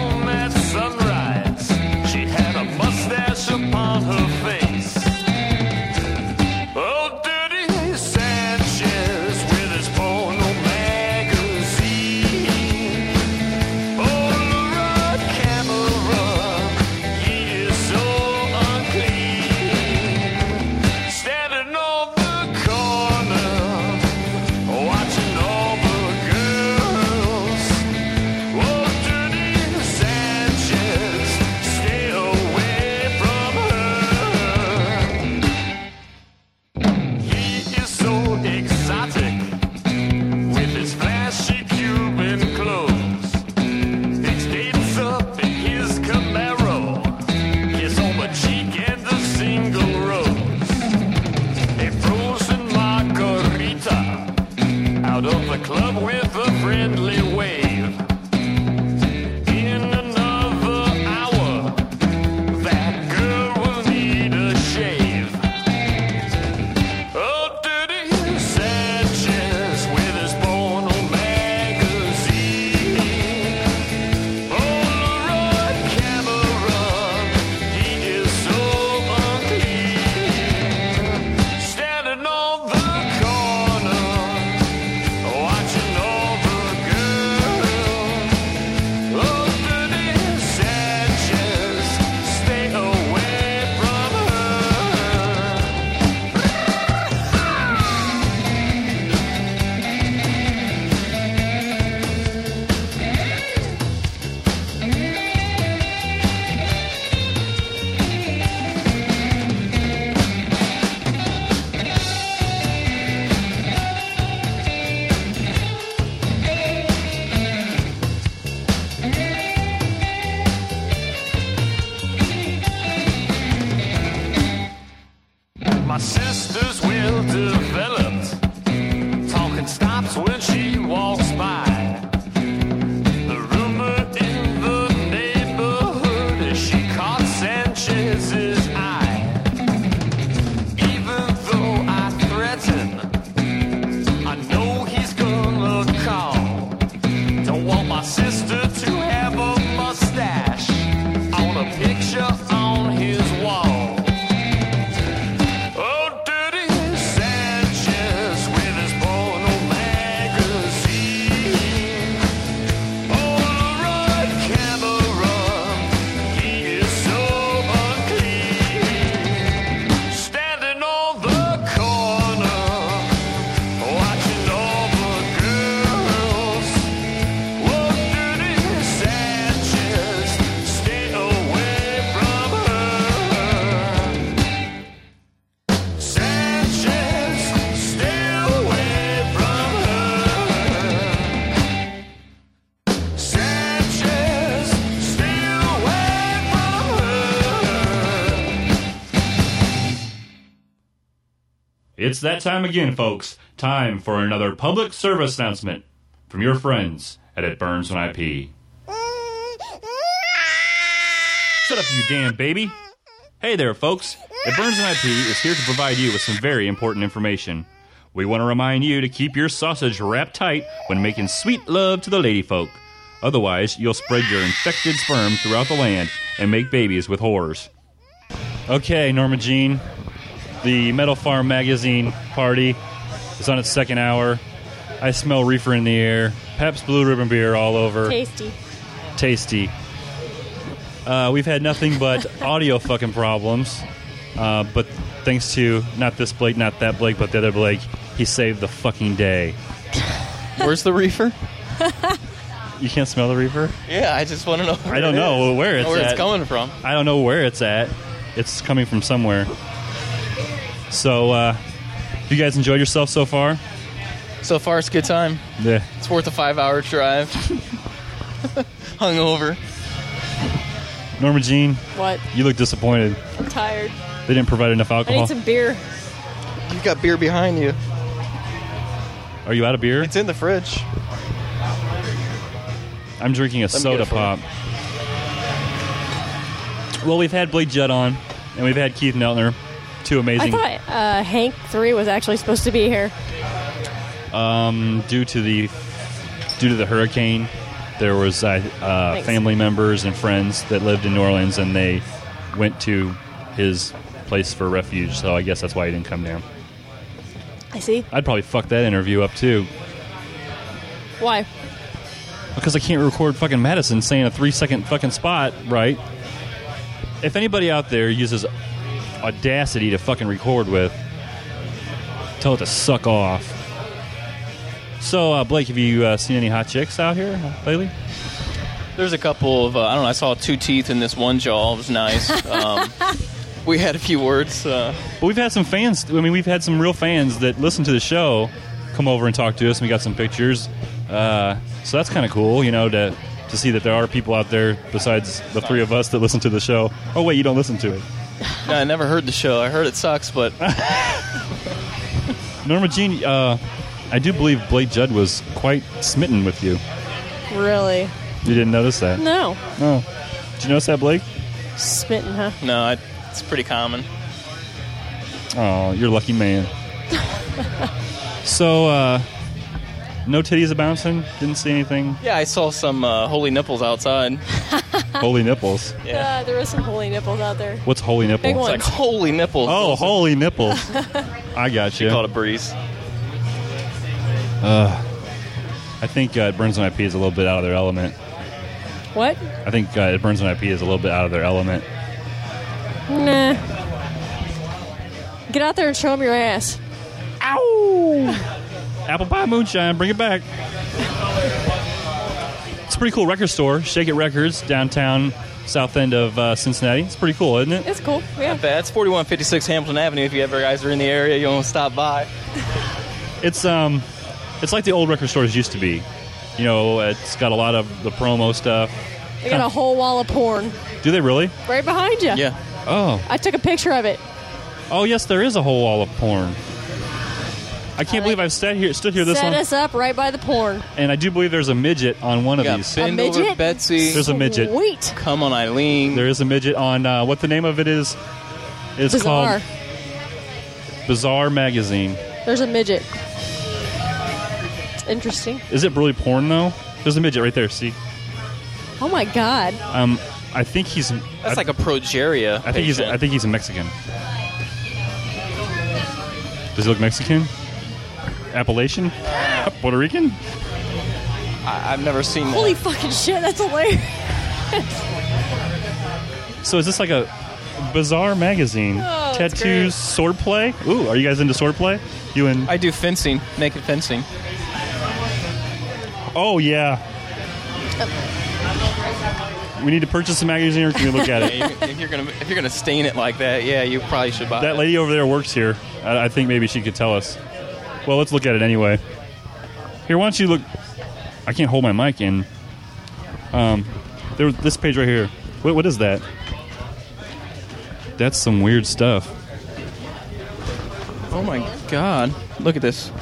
It's that time again, folks. Time for another public service announcement from your friends at It Burns When I Pee. Shut up, you damn baby. Hey there, folks. It Burns When I Pee is here to provide you with some very important information. We want to remind you to keep your sausage wrapped tight when making sweet love to the ladyfolk. Otherwise, you'll spread your infected sperm throughout the land and make babies with whores. Okay, Norma Jean, the Metal Farm Magazine party is on its second hour. I smell reefer in the air. Pabst Blue Ribbon beer all over. Tasty. Tasty. Uh, we've had nothing but audio fucking problems. Uh, but thanks to not this Blake, not that Blake, but the other Blake, he saved the fucking day. Where's the reefer? You can't smell the reefer? Yeah, I just want to know where I don't it know is. where it's Know where at. it's coming from. I don't know where it's at. It's coming from somewhere. So, uh, you guys enjoyed yourself so far? So far, it's a good time. Yeah. It's worth a five-hour drive. Hungover. Norma Jean, What? you look disappointed. I'm tired. They didn't provide enough I alcohol. need some beer. You've got beer behind you. Are you out of beer? It's in the fridge. I'm drinking a Let me soda get it for pop. Well, we've had Blake Judd on, and we've had Keith Neltner, two I amazing. thought uh, Hank three was actually supposed to be here. Um, due to the due to the hurricane, there was uh, uh, Thanks. family members and friends that lived in New Orleans, and they went to his place for refuge. So I guess that's why he didn't come down. I see. I'd probably fuck that interview up too, Why? because I can't record fucking Madison saying a three second fucking spot right. If anybody out there uses Audacity to fucking record with, tell it to suck off. So, uh, Blake, have you uh, seen any hot chicks out here lately? There's a couple of, uh, I don't know, I saw two teeth in this one jaw. It was nice. Um, we had a few words. Uh, But we've had some fans. I mean, we've had some real fans that listen to the show come over and talk to us, and we got some pictures. Uh, so that's kind of cool, you know, to to see that there are people out there besides the three of us that listen to the show. Oh, wait, you don't listen to it. no, I never heard the show. I heard it sucks, but Norma Jean, uh, I do believe Blake Judd was quite smitten with you. Really? You didn't notice that? No. No. Did you notice that, Blake? Smitten, huh? no, I, it's pretty common. Oh, you're a lucky man. So, uh, no titties a bouncing? Didn't see anything? Yeah, I saw some uh, holy nipples outside. Holy nipples. Yeah, there was some holy nipples out there. What's holy nipple? Big It's ones. like holy nipples. Oh, holy nipples. I got She you. called it breeze. Uh, I think uh, It Burns When I Pee is a little bit out of their element. What? I think uh, It Burns When I Pee is a little bit out of their element. Nah. Get out there and show them your ass. Ow! Apple pie moonshine, bring it back. It's a pretty cool record store, Shake It Records, downtown, south end of uh, Cincinnati. It's pretty cool, isn't it? It's cool. Yeah. Not bad. It's forty-one fifty-six Hamilton Avenue. If you ever guys are in the area, you want to stop by. It's um, it's like the old record stores used to be. You know, it's got a lot of the promo stuff. They got a whole wall of porn Do they really? right behind you. Yeah. Oh. I took a picture of it. Oh, yes, there is a whole wall of porn. I can't believe I've stood here, stood here this Set long. us up right by the porn. And I do believe there's a midget on one of got these. Bend A over midget? Betsy. There's a midget. Sweet. Come on, Eileen. There is a midget on uh, what the name of it is. It's Bizarre. called Bizarre Magazine. There's a midget. It's interesting. Is it really porn though? There's a midget right there. See, Oh my god. um, I think he's. That's I, like a progeria. I think he's. patient. I think he's a Mexican. Does he look Mexican? Appalachian? Puerto Rican? I, I've never seen that. Holy fucking shit, that's hilarious. So is this like a Bizarre Magazine? Oh, that's Tattoos, swordplay? Ooh, are you guys into swordplay? You and I do fencing, naked fencing. Oh yeah. We need to purchase a magazine, or can we look at it? Yeah, you- if you're gonna if you're gonna stain it like that, yeah, you probably should buy That it. lady over there works here. I, I think maybe she could tell us. Well, let's look at it anyway. Here, why don't you look? I can't hold my mic in. Um, there, this page right here. What, what is that? That's some weird stuff. Oh my God! Look at this.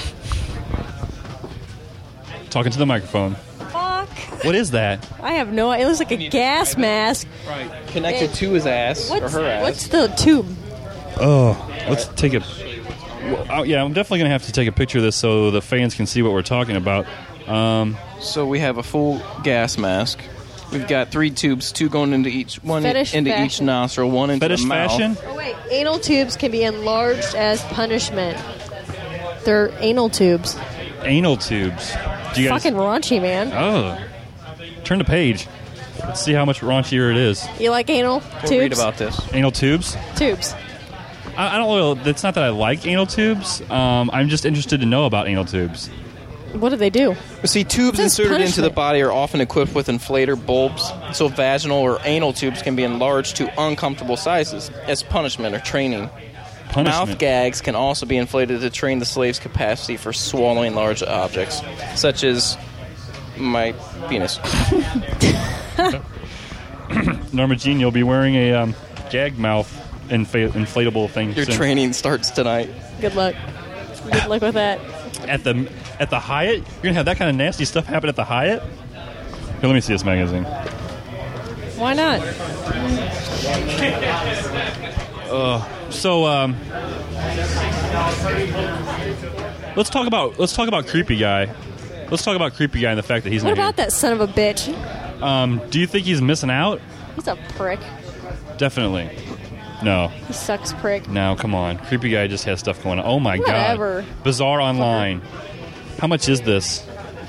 Talking to the microphone. Fuck. What is that? I have no idea. It looks like a gas mask. Right. Connected to his ass or What's, her ass. what's the tube? Oh, let's take a. Well, oh, yeah, I'm definitely gonna have to take a picture of this so the fans can see what we're talking about. Um, So we have a full gas mask. We've got three tubes, two going into each one Fetish into each fashion. nostril, one into Fetish the mouth. fashion? Oh wait, anal tubes can be enlarged as punishment. They're anal tubes. anal tubes. Do you guys? Fucking raunchy, man. Oh, turn the page. Let's see how much raunchier it is. You like anal tubes? We'll read about this. Anal tubes? Tubes. I, I don't know. It's not that I like anal tubes. Um, I'm just interested to know about anal tubes. What do they do? See, tubes It says inserted into the punishment. body are often equipped with inflator bulbs, so vaginal or anal tubes can be enlarged to uncomfortable sizes as punishment or training. Punishment. Mouth gags can also be inflated to train the slave's capacity for swallowing large objects, such as my penis. Norma Jean, you'll be wearing a um, gag mouth infa- inflatable thing. Your soon. training starts tonight. Good luck. Good luck with that. At the at the Hyatt? You're gonna have that kind of nasty stuff happen at the Hyatt? Here, let me see this magazine. Why not? Uh, so um, let's talk about let's talk about Creepy Guy. Let's talk about Creepy Guy and the fact that he's What not about that son of a bitch? here. Um, do you think he's missing out? He's a prick. Definitely. No. He sucks prick. No, come on. Creepy Guy just has stuff going on. Oh my Whatever. god. Bizarre Online. How much is this?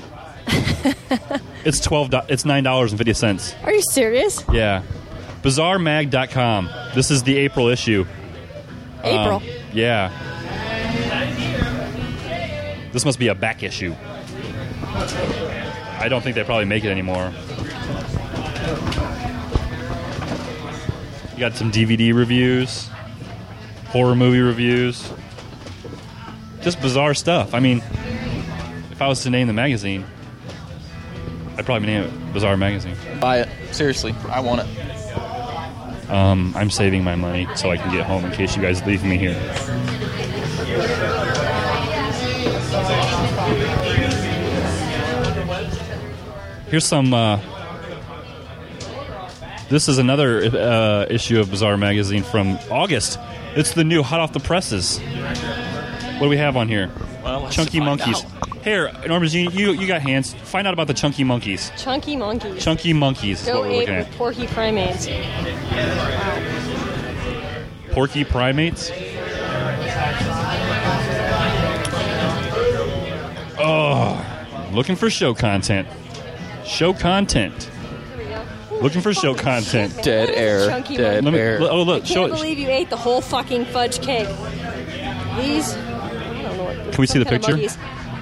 It's twelve. do- It's nine dollars and fifty cents. Are you serious? Yeah. Bizarre Mag dot com. This is the April issue. April. Um, yeah. This must be a back issue. I don't think they probably make it anymore. You got some D V D reviews, horror movie reviews, just bizarre stuff. I mean, if I was to name the magazine, I'd probably name it Bizarre Magazine. Buy it. Seriously, I want it. Um, I'm saving my money so I can get home in case you guys leave me here. Here's some. Uh, this is another uh, issue of Bizarre Magazine from August. It's the new hot off the presses. What do we have on here? Well, let's Chunky find monkeys. out. Here, Norma Jean, you you got hands. Find out about the chunky monkeys. Chunky monkeys. Chunky monkeys is Go what we're ape looking with at. porky primates. Porky primates. Oh, looking for show content. Show content. Looking for show content. Dead air. Chunky Dead Let me- air. oh, look. I Show can't it. believe you ate the whole fucking fudge cake. These, I don't know what. Can we see the some kind of picture? monkeys.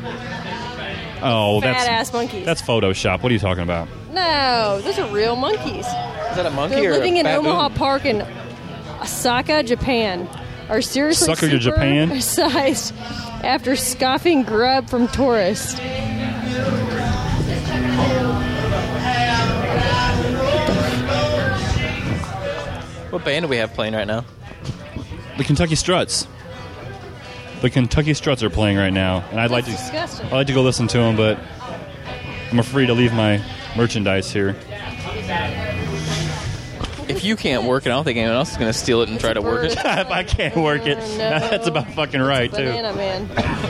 Oh, that's Fat-ass monkeys. That's Photoshop. What are you talking about? No, those are real monkeys. Is that a monkey They're or living a in baboon? Omaha Park in Osaka, Japan. Are seriously Sucker to super Japan? sized after scoffing grub from tourists. What band do we have playing right now? The Kentucky Struts. The Kentucky Struts are playing right now, and I'd like to. That's disgusting. I'd like to go listen to them, but I'm afraid to leave my merchandise here. If you can't work it, I don't think anyone else is going to steal it and try to work it. If I can't work it, no. that's about fucking right too. Banana man.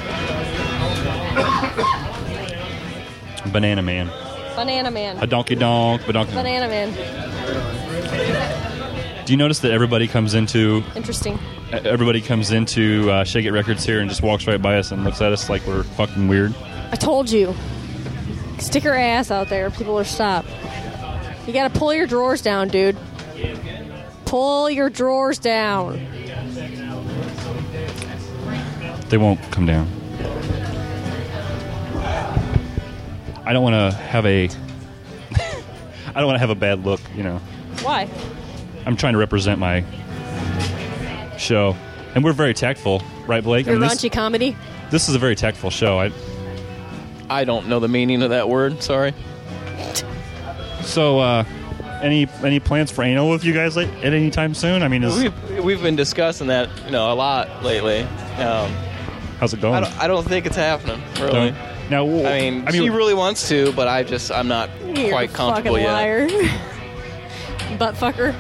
Banana Man. Banana man. A donkey donk, a donkey. Banana man. Do you notice that everybody comes into Interesting. everybody comes into uh, Shake It Records here and just walks right by us and looks at us like we're fucking weird? I told you. Stick your ass out there. People will stop. You gotta pull your drawers down, dude. Pull your drawers down. They won't come down. I don't want to have a. I don't want to have a bad look, you know. Why? I'm trying to represent my show, and we're very tactful, right, Blake? Your I mean, this, raunchy comedy? this is a very tactful show. I, I don't know the meaning of that word. Sorry. so, uh, any any plans for anal with you guys like, at any time soon? I mean, is We've we've been discussing that, you know, a lot lately. Um, How's it going? I don't, I don't think it's happening. Really. No. Now, I mean, I mean, she really wants to, but I just I'm not You're quite a comfortable fucking yet. liar. Butt fucker.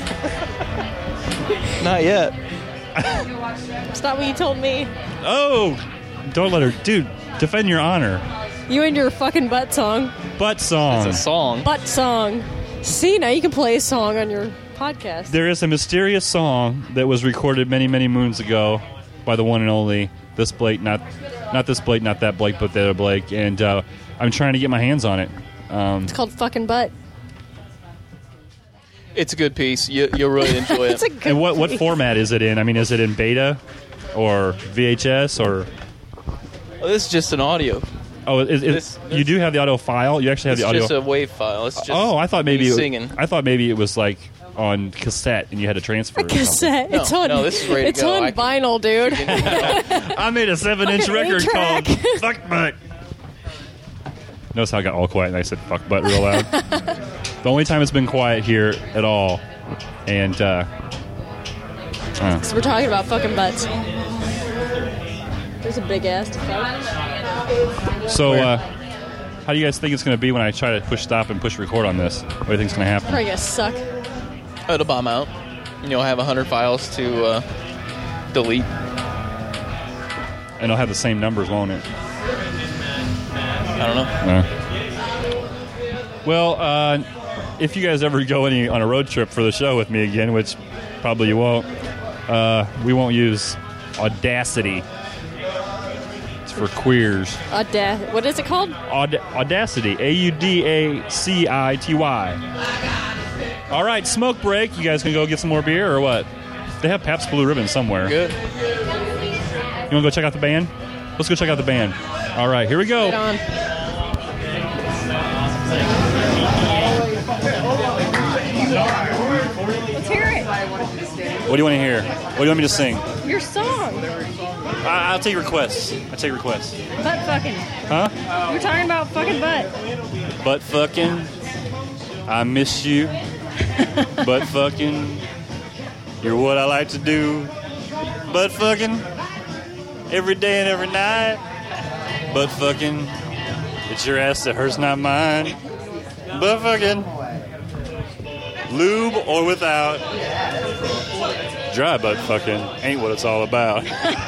Not yet. It's not what you told me. Oh, don't let her, dude. Defend your honor. You and your fucking butt song. Butt song. It's a song. Butt song. See, now you can play a song on your podcast. There is a mysterious song that was recorded many, many moons ago by the one and only this Blake, not not this Blake, not that Blake, but the other Blake, and uh, I'm trying to get my hands on it. Um, It's called Fucking Butt. It's a good piece. You, you'll really enjoy it. It's a good and what, what piece. format is it in? I mean, is it in beta or V H S or? Well, this is just an audio. Oh, is, is, This- you do have the audio file. You actually have It's the audio. just a wave file. It's just oh, I thought maybe me it, singing. I thought maybe it was like on cassette and you had to transfer. A cassette. No, it's on. no, this is ready to it's go. on I can- vinyl, dude. I made a seven-inch Fucking record eight-track. called "Fuck Butt." Notice how I got all quiet and I said "fuck butt" real loud. The only time it's been quiet here at all, and uh, uh, So we're talking about fucking butts. There's a big ass to fuck. so. Uh, how do you guys think it's going to be when I try to push stop and push record on this? What do you think's going to happen? Probably gonna suck. It'll bomb out. And you'll have one hundred files to uh, delete. And it'll have the same numbers, won't it? I don't know. Uh, well, uh, if you guys ever go any on a road trip for the show with me again, which probably you won't, uh, we won't use Audacity. It's for queers. Auda- what is it called? Aud- Audacity. A U D A C I T Y. All right, smoke break. You guys can go get some more beer or what? They have Pabst Blue Ribbon somewhere. Good. You want to go check out the band? Let's go check out the band. All right, here we go. Right on. Let's hear it. What do you want to hear? What do you want me to sing? Your song. I- I'll take requests. I take requests. Butt fucking. Huh? We're talking about fucking butt. Butt fucking. I miss you. Butt fucking. You're what I like to do. Butt fucking. Every day and every night. Butt fucking. It's your ass that hurts, not mine. Butt fucking. Lube or without. Dry butt fucking ain't what it's all about.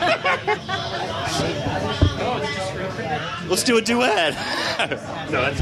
Let's do a duet. No, that's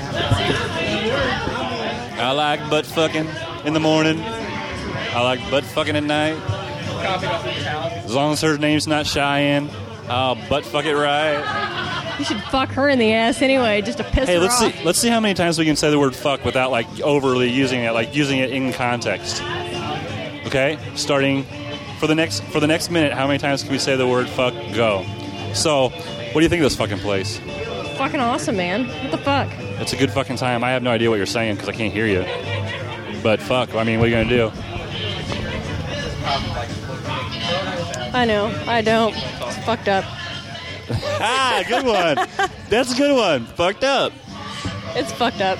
I like butt fucking in the morning. I like butt fucking at night. As long as her name's not Cheyenne, I'll butt fuck it right. You should fuck her in the ass anyway, just to piss Hey, her let's off. see. Let's see how many times we can say the word fuck without like overly using it, like using it in context. Okay, starting for the next for the next minute. How many times can we say the word fuck? Go. So, what do you think of this fucking place? Fucking awesome, man. What the fuck? It's a good fucking time. I have no idea what you're saying because I can't hear you. But fuck, I mean, what are you gonna do? I know. I don't. It's fucked up. Ah, good one. That's a good one. Fucked up. It's fucked up.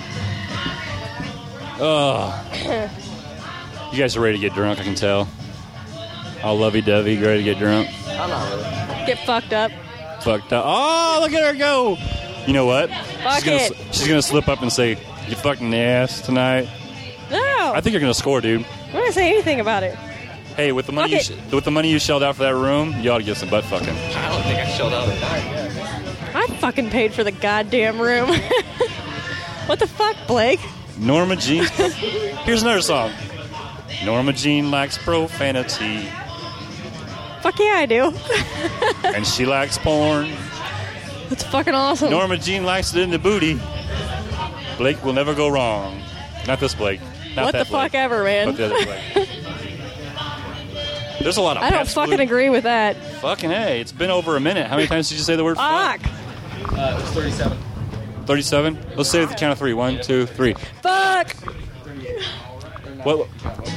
Oh, you guys are ready to get drunk. I can tell. All lovey-dovey, ready to get drunk. I'm not really. Get fucked up. Fucked up. Oh, look at her go. You know what? Fuck she's gonna, it. sl- She's gonna slip up and say, "You fucked in the ass tonight." No. I think you're gonna score, dude. I'm not gonna say anything about it. Hey, with the money you Fuck sh- with the money you shelled out for that room, you ought to get some butt fucking. I don't think I shelled out a dime yet. I fucking paid for the goddamn room. What the fuck, Blake? Norma Jean. Here's another song. Norma Jean likes profanity, Fuck yeah, I do. and she likes porn. That's fucking awesome. Norma Jean likes it in the booty. Blake will never go wrong. Not this Blake. Not what that the Blake, fuck ever, man. But the other Blake. There's a lot of I don't Pabst fucking Blue- agree with that. Fucking hey, it's been over a minute. How many times did you say the word fuck? Fuck. Uh, it was thirty-seven. thirty-seven? Let's say it at the count of three. One, two, three. Fuck. What?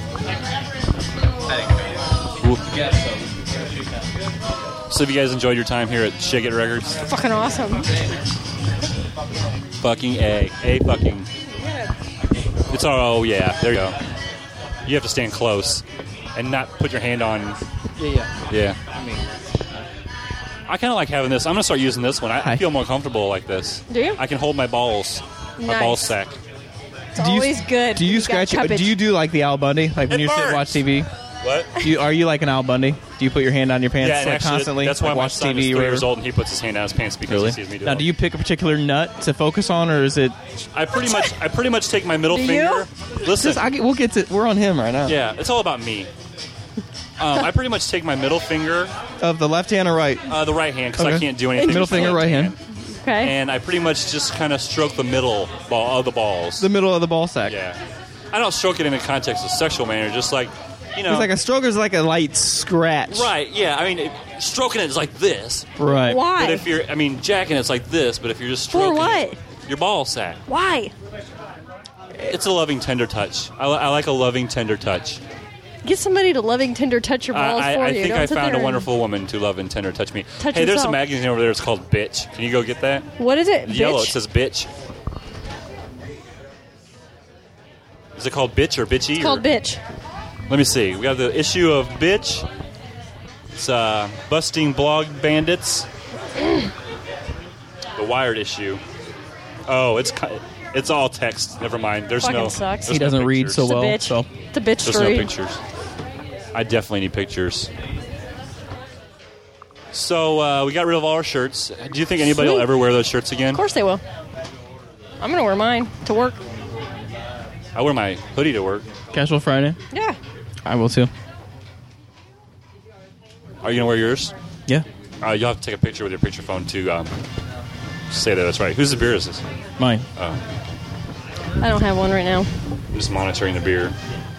So have you guys enjoyed your time here at Shake It Records? Fucking awesome. Fucking A. A fucking. It's all, oh yeah, there you go. You have to stand close and not put your hand on. Yeah, yeah. Yeah. I mean, I kind of like having this. I'm going to start using this one. I, I feel more comfortable like this. Do you? I can hold my balls. My Nice. ball sack. It's always good. Do you when got scratch? Your, cuppage. do you do like the Al Bundy? Like when It you sit and burns. watch T V? What? Do you, are you like an Al Bundy? Do you put your hand on your pants yeah, and like actually, constantly? that's why like my watch son T V is three or whatever? years old and he puts his hand on his pants because Really? he sees me do Now, it. do you pick a particular nut to focus on, or is it? I pretty much, I pretty much take my middle Do finger. you? Listen, Just- I get- we'll get to. We're on him right now. yeah, it's all about me. Um, I pretty much take my middle finger, Of the left hand or right? uh, the right hand, because I Okay. can't do anything. Middle with the finger, left right hand. Okay. And I pretty much just kind of stroke the middle ball of the balls. The middle of the ball sack. Yeah, I don't stroke it in the context of sexual manner. Just like, you know, It's like a stroke is like a light scratch. right? Yeah, I mean, it, stroking it is like this. Right. Why? But if you're, I mean, jacking it's like this. But if you're just For stroking what? it, your ball sack. Why? It's a loving, tender touch. I, li- I like a loving, tender touch. Get somebody to loving tender touch your balls I, for I you. think Don't I sit found there a and- wonderful woman to love and tender touch me. Touch hey, there's a yourself. magazine over there. It's called Bitch. Can you go get that? What is it? Yellow. Bitch? It says Bitch. Is it called Bitch or Bitchy? It's or- called bitch. Let me see. We got the issue of Bitch. It's uh, busting blog bandits. The Wired issue. Oh, it's ki- it's all text. Never mind. There's Fucking no. sucks. there's He doesn't no read pictures. so It's a well. bitch. So It's a bitch There's story. no pictures. I definitely need pictures. So uh, we got rid of all our shirts. Do you think anybody will Sweet. ever wear those shirts again? Of course they will. I'm gonna wear mine to work. I wear my hoodie to work. Casual Friday. Yeah. I will too. Are you gonna wear yours? Yeah. Uh, you'll have to take a picture with your picture phone to um, say that that's right. Whose beer is this? Mine. Oh, I don't have one right now. just monitoring the beer.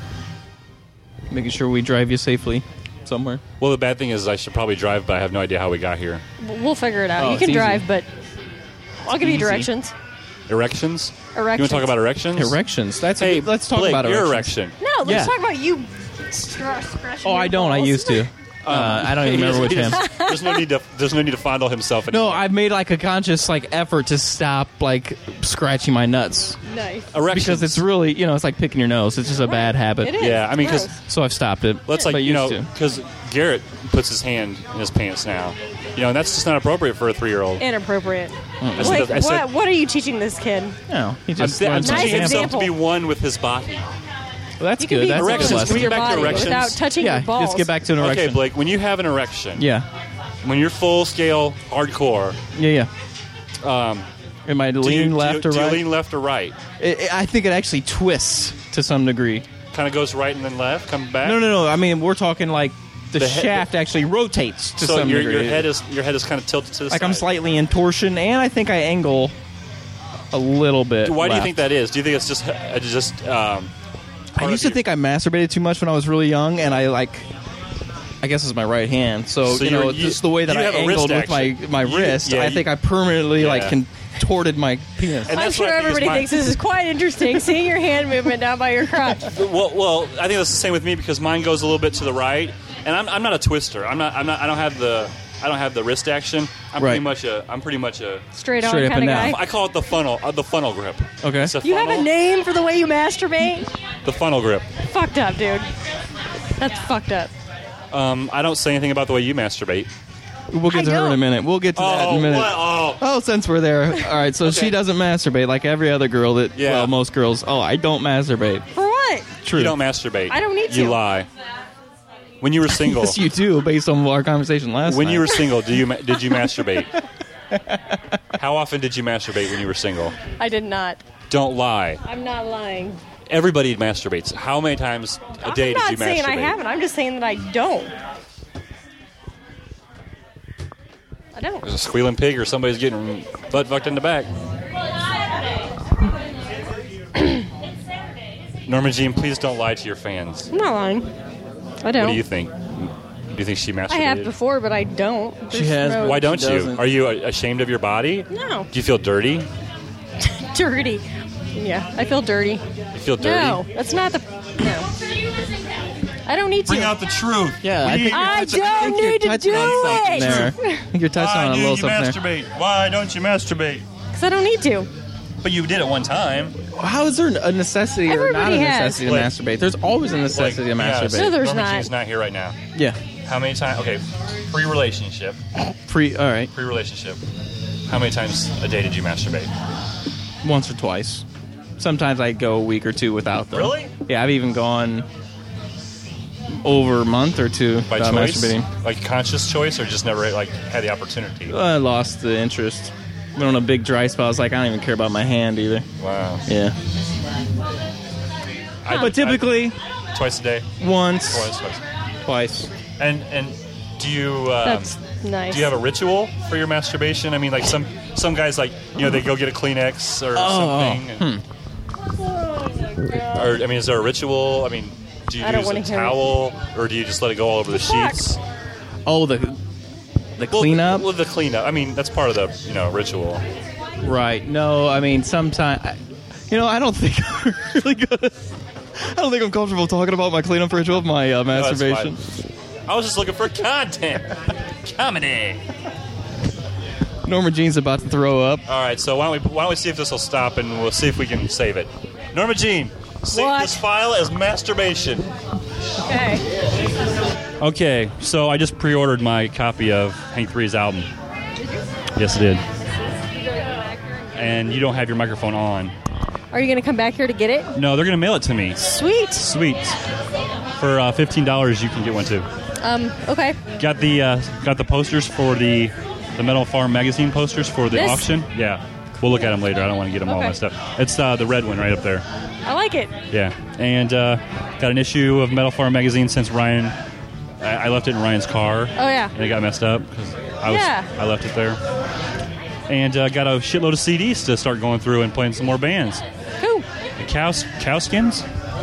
Making sure we drive you safely somewhere. Well, the bad thing is I should probably drive, but I have no idea how we got here. W- We'll figure it out. Oh, you it's can easy. drive, but I'll give you easy. directions. Erections? You want Erections. to talk about erections? Erections. That's Hey, a, let's talk Blake, about your erections. erection. No, let's Yeah. talk about you. scr- scratching Oh, your I don't. I balls. used to. Uh, I don't even He remember doesn't- which he hand. doesn't- There's no need to. There's no need to fondle himself No, anymore. I've made like a conscious like effort to stop like scratching my nuts Nice. Erections. because it's really you know it's like picking your nose. It's just a bad habit. It is. Yeah, I mean, because Gross. So I've stopped it. let's like But you used know, to. because Garrett puts his hand in his pants now. You know, and that's just not appropriate for a three-year-old. Inappropriate. I Wait, said- I said- what, what are you teaching this kid? No, he I'm, just. th- I'm learns Nice teaching on himself example. to be one with his body. Well, that's You can good. be That's a one good Erections. with lesson. We your get back to body erections. without touching Yeah, your balls. let's get back to an erection. Okay, Blake, when you have an erection, Yeah, when you're full scale hardcore, yeah, yeah. um, Am I do leaning you, left do, or you, do right? you lean left or right? It, it- I think it actually twists to some degree. Kind of goes right and then left, come back. No, no, no. I mean, we're talking like the, The he- shaft actually rotates to so some your, degree. your head is your head is kind of tilted to the like side. I'm slightly in torsion, and I think I angle a little bit. Why do you left. think that is? Do you think it's just uh, just? Um, I used to think I masturbated too much when I was really young, and I like. I guess it's my right hand, so, So you know, you're- you- just the way that you I have a wrist angled with my action. my You- wrist, yeah, I you- think I permanently like Yeah. contorted my penis. And I'm that's sure what I think is everybody my- thinks this is quite interesting, seeing your hand movement down by your crotch. Well, well, I think that's the same with me because mine goes a little bit to the right, and I'm, I'm not a twister. I'm not. I'm not. I don't have the. I don't have the wrist action. I'm Right. pretty much a. I'm pretty much a. Straight on Straight up kind of and guy. I call it the funnel. Uh, the funnel grip. Okay. It's a You have funnel, a name for the way you masturbate? The funnel grip. Fucked up, dude. That's fucked up. Um, I don't say anything about the way you masturbate. We'll get I to her in a don't. minute. We'll get to that in Oh, a minute. what? Oh. Oh, since we're there, all right. So Okay. she doesn't masturbate like every other girl that. Yeah. Well, most girls. Oh, I don't masturbate. For what? True. You don't masturbate. I don't need You to. lie. When you were single. Yes, you do. Based on our conversation last when night. you were single, do you ma- did you masturbate? How often did you masturbate when you were single? I did not. Don't lie. I'm not lying. Everybody masturbates. How many times a day I'm not did you saying masturbate? I haven't. I'm just saying that I don't. I don't. There's a squealing pig or somebody's getting butt fucked in the back. Norma Jean, please don't lie to your fans. I'm not lying. I don't. What do you think? Do you think she masturbated? I have before, but I don't. She There's has, no Why don't She you? doesn't. Are you uh, ashamed of your body? No. Do you feel dirty? Dirty. Yeah, I feel dirty. You feel dirty? No, that's not the. No. I don't need to. Bring out the truth. Yeah, I think I you're touching- don't I think you're need to touching do on something it. there. I think you're touching on a little something there. Why don't you masturbate? Because I don't need to. But you did it one time. How is there a necessity or not Everybody a has. necessity to Like- masturbate? There's always a necessity to Like, masturbate. yeah, No, there's Norma not. Jean's not here right now. Yeah. How many times? Okay, pre-relationship. Pre, all right. Pre-relationship. How many times a day did you masturbate? Once or twice. Sometimes I go a week or two without them. Really? Yeah, I've even gone over a month or two By without choice? masturbating. Like conscious choice, or just never like had the opportunity? I lost the interest. Went on a big dry spell. I was like, I don't even care about my hand either. Wow. Yeah. I, but typically, I, twice a day. Once. Twice. Twice. Twice. And and do you? Um, That's nice. Do you have a ritual for your masturbation? I mean, like some some guys, like you know, they go get a Kleenex or Oh, something. And, Or I mean, is there a ritual? I mean, do you I don't use a wanna hear towel, or do you just let it go all over the Fuck. sheets? Oh, the the cleanup. Well, the cleanup. I mean, that's part of the you know ritual. Right. No, I mean, sometimes, you know, I don't think I'm really good. I don't think I'm comfortable talking about my cleanup ritual of my uh, No, that's masturbation. fine. I was just looking for content. Comedy. Norma Jean's about to throw up. All right, so why don't we why don't we see if this will stop, and we'll see if we can save it. Norma Jean, save What? this file as masturbation. Okay. Okay, so I just pre-ordered my copy of Hank three's album. Yes, I did. And you don't have your microphone on. Are you going to come back here to get it? No, they're going to mail it to me. Sweet. Sweet. For uh, fifteen dollars, you can get one too. Um. Okay. Got the uh, got the posters for the the Metal Farm magazine posters for the This? auction. Yeah, we'll look at them later. I don't want to get them all Okay. messed up. It's uh, the red one right up there. I like it. Yeah, and uh, got an issue of Metal Farm magazine since Ryan. I, I left it in Ryan's car. Oh, yeah. And it got messed up because I was Yeah. I left it there. And uh, got a shitload of C Ds to start going through and playing some more bands. Cool. The cow cow skins.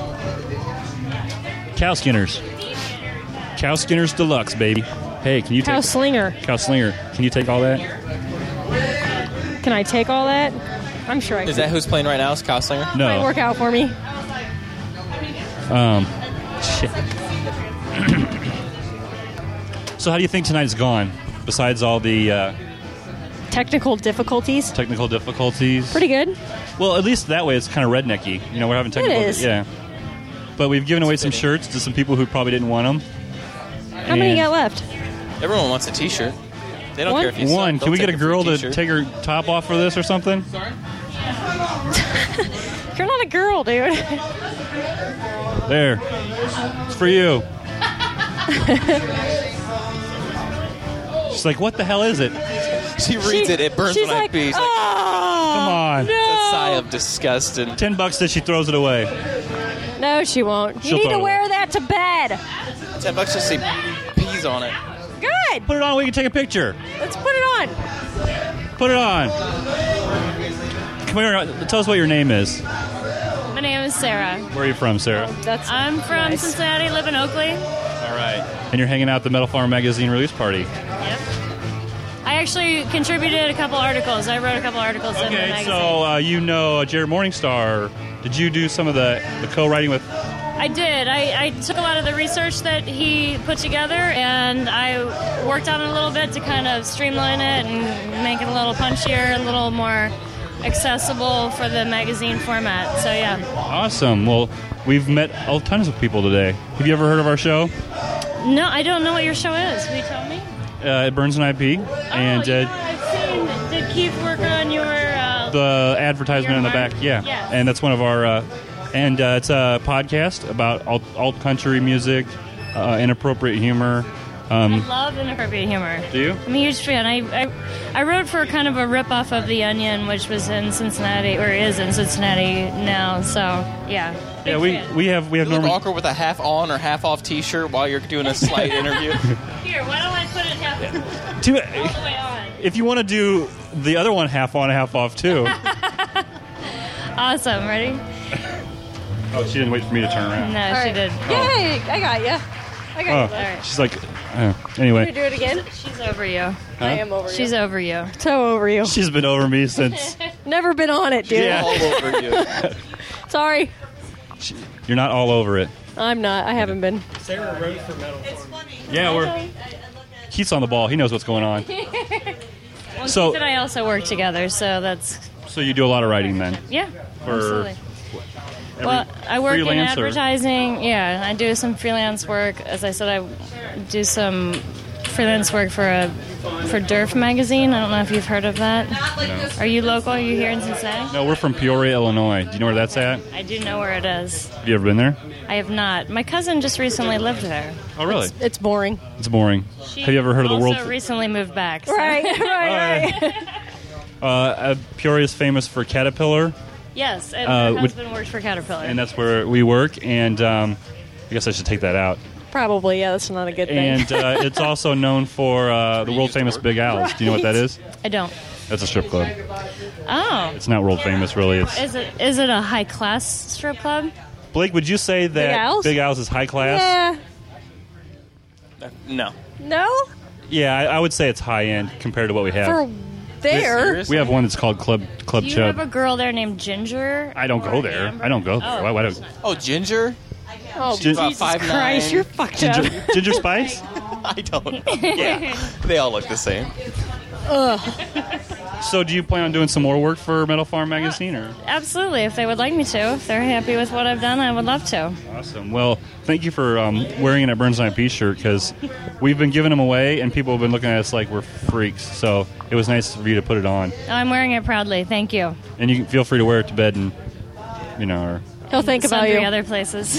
Cow skinners. Cow skinners deluxe, baby. Hey, can you Cow take slinger. Cow slinger? Can you take all that? Can I take all that? I'm sure I can. Is that who's playing right now? Is Kyle Slinger? No. Might work out for me. Um, shit. So how do you think tonight's gone? Besides all the uh, Technical difficulties. technical difficulties. Pretty good. Well, at least that way it's kind of rednecky. You know, we're having technical. is. Yeah. But we've given away some shirts to some people who probably didn't want them. How many you got left? Everyone wants a T-shirt. They don't One? care if you suck. One. They'll Can we get take a girl free to T-shirt. take her top off for this or something? You're not a girl, dude. There. It's for you. She's like, what the hell is it? She reads She- it. It burns she's when like, I pee. She's like, oh, Come on. no. a sigh of disgust. And Ten bucks that she throws it away. No, she won't. She'll you need throw to it wear away. that to bed. ten bucks just say peas on it. Good. Put it on. We can take a picture. Let's put it on. Put it on. Come here. Tell us what your name is. My name is Sarah. Where are you from, Sarah? That's I'm from nice. Cincinnati, live in Oakley. All right. And you're hanging out at the Metal Farm magazine release party. Yep. I actually contributed a couple articles. I wrote a couple articles in the Okay, magazine. so uh, you know uh, Jared Morningstar. Did you do some of the, the co-writing with? I did. I, I took a lot of the research that he put together, and I worked on it a little bit to kind of streamline it and make it a little punchier, a little more accessible for the magazine format. So yeah. Awesome. Well, we've met all tons of people today. Have you ever heard of our show? No, I don't know what your show is. Will you tell me? Uh, at Burns and I P. And oh, you uh, know, I've seen. Did Keith work on your? Uh, the advertisement in the back, yeah. Yes. And that's one of our, uh, and uh, it's a podcast about alt, alt country music, uh, inappropriate humor. Um, I love inappropriate humor. Do you? I'm a huge fan. I, I I wrote for kind of a ripoff of The Onion, which was in Cincinnati, or is in Cincinnati now. So yeah. Big yeah, we, fan. we have we have You look Norman. awkward with a half on or half off T-shirt while you're doing a slight interview. Here, why don't I put it half Two- all the way on? If you want to do the other one half on, half off too. Awesome. Ready? Oh, she didn't wait for me to turn around. No, All she right. did. Yay! I got you. I got Oh, you. All right. she's like, uh, Can anyway. we do it again? She's over you. I am over you. She's over you. So over you. She's been over me since. Never been on it, dude. Yeah. All over you. Sorry. You're not all over it. I'm not. I haven't been. Sarah wrote for Metal Farm. Yeah, we're. Keith's on the ball. He knows what's going on. Well, So- Keith and I also work together, so that's So you do a lot of writing then. yeah. For absolutely. Well, I work in freelancer. advertising. Yeah, I do some freelance work. As I said, I do some freelance work for a for D E R F magazine. I don't know if you've heard of that. No. Are you local? Are you here in Cincinnati? No, we're from Peoria, Illinois. Do you know where that's at? I do know where it is. Have you ever been there? I have not. My cousin just recently lived there. Oh, really? It's, it's boring. It's boring. She Have you ever heard of the also world? recently moved back. so- Right, right, right. Uh, uh, Peoria is famous for Caterpillar, Yes, and Uh, her would- husband works for Caterpillar. and that's where we work. And um, I guess I should take that out. Probably, yeah, that's not a good thing. And uh, it's also known for uh, the world famous Big Al's. Do you know what that is? I don't. That's a strip club. Oh. It's not world famous, really. It's Is it is it a high class strip club? Blake. Would you say that Al's? Big Al's is high class? Yeah. No. No? Yeah, I, I would say it's high end compared to what we have. For there? We have one that's called Club Club Do you Chub. have a girl there named Ginger? I don't go there. I don't go there. Oh. Why, why don't, Oh, Ginger? Oh, Gin- Jesus Christ, you're fucked Ginger, up. Ginger Spice? I don't know. Yeah. They all look the same. Ugh. So, do you plan on doing some more work for Metal Farm Magazine, or? Absolutely. If they would like me to, if they're happy with what I've done, I would love to. Awesome. Well, thank you for um, wearing a Burns and I P shirt, because we've been giving them away, and people have been looking at us like we're freaks. So it was nice for you to put it on, I'm wearing it proudly. Thank you. and you can feel free to wear it to bed, and you know, or He'll think about Sundry you. other places.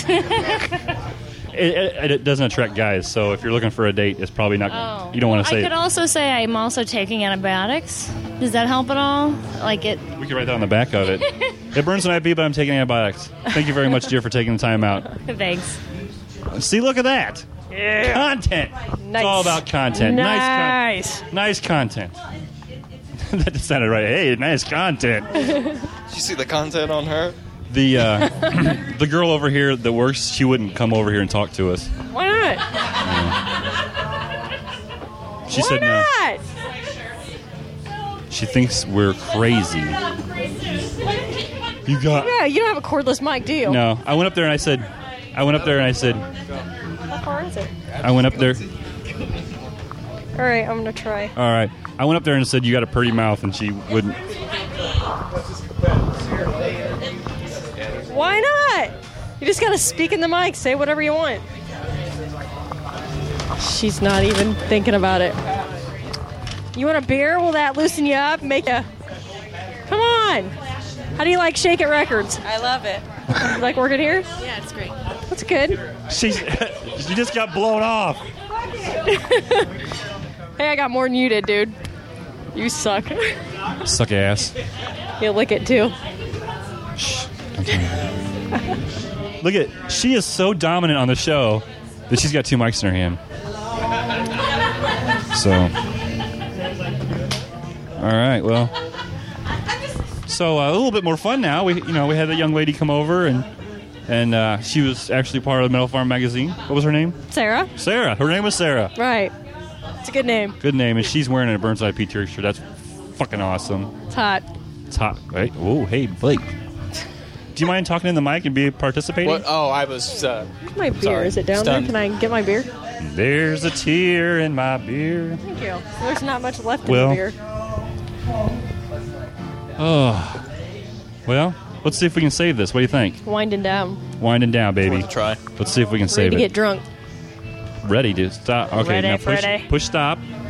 it, it, it doesn't attract guys. So if you're looking for a date, it's probably not. Oh. You don't want to say. I could also say I'm also taking antibiotics. Does that help at all? Like it? We could write that on the back of it. It burns an I P, but I'm taking antibiotics. Thank you very much, dear, for taking the time out. Thanks. See, look at that. Yeah. Content. Nice. It's all about content. Nice. Con- nice content. That just sounded right. Hey, nice content. Did you see the content on her? The uh, the girl over here that works, she wouldn't come over here and talk to us. Why not? She Why said no. not? She thinks we're crazy. You got Yeah, you don't have a cordless mic, do you? no. I went up there and I said, I went up there and I said, How far is it? I went up there. All right, I'm gonna try. All right, I went up there and said, you got a pretty mouth, and she wouldn't. Why not? You just gotta speak in the mic, say whatever you want. She's not even thinking about it. You want a beer? Will that loosen you up? Make you... Come on! How do you like Shake It Records? I love it. You like working here? Yeah, it's great. That's good. She's she just got blown off. Hey, I got more than you did, dude. You suck. Suck ass. You lick it too. Look at, she is so dominant on the show that she's got two mics in her hand. So, all right, well, so uh, a little bit more fun now. We, you know, we had a young lady come over, and and uh, she was actually part of the Metal Farm magazine. What was her name? Sarah? Sarah. Her name was Sarah. Right. It's a good name. Good name, and she's wearing a Burns I P t-shirt. That's fucking awesome. It's hot. It's hot, right? Oh, hey, Blake. Do you mind talking in the mic and be participating? What? Oh, I was. Uh, My beer. sorry. Is it down Stunned. there? Can I get my beer? There's a tear in my beer. Thank you. There's not much left in Well- the beer. Oh, well, let's see if we can save this. What do you think? Winding down. Winding down, baby. Worth a try. Let's see if we can Ready save to it. get drunk. Ready to stop. Okay, Ready, now push, Freddy. push stop.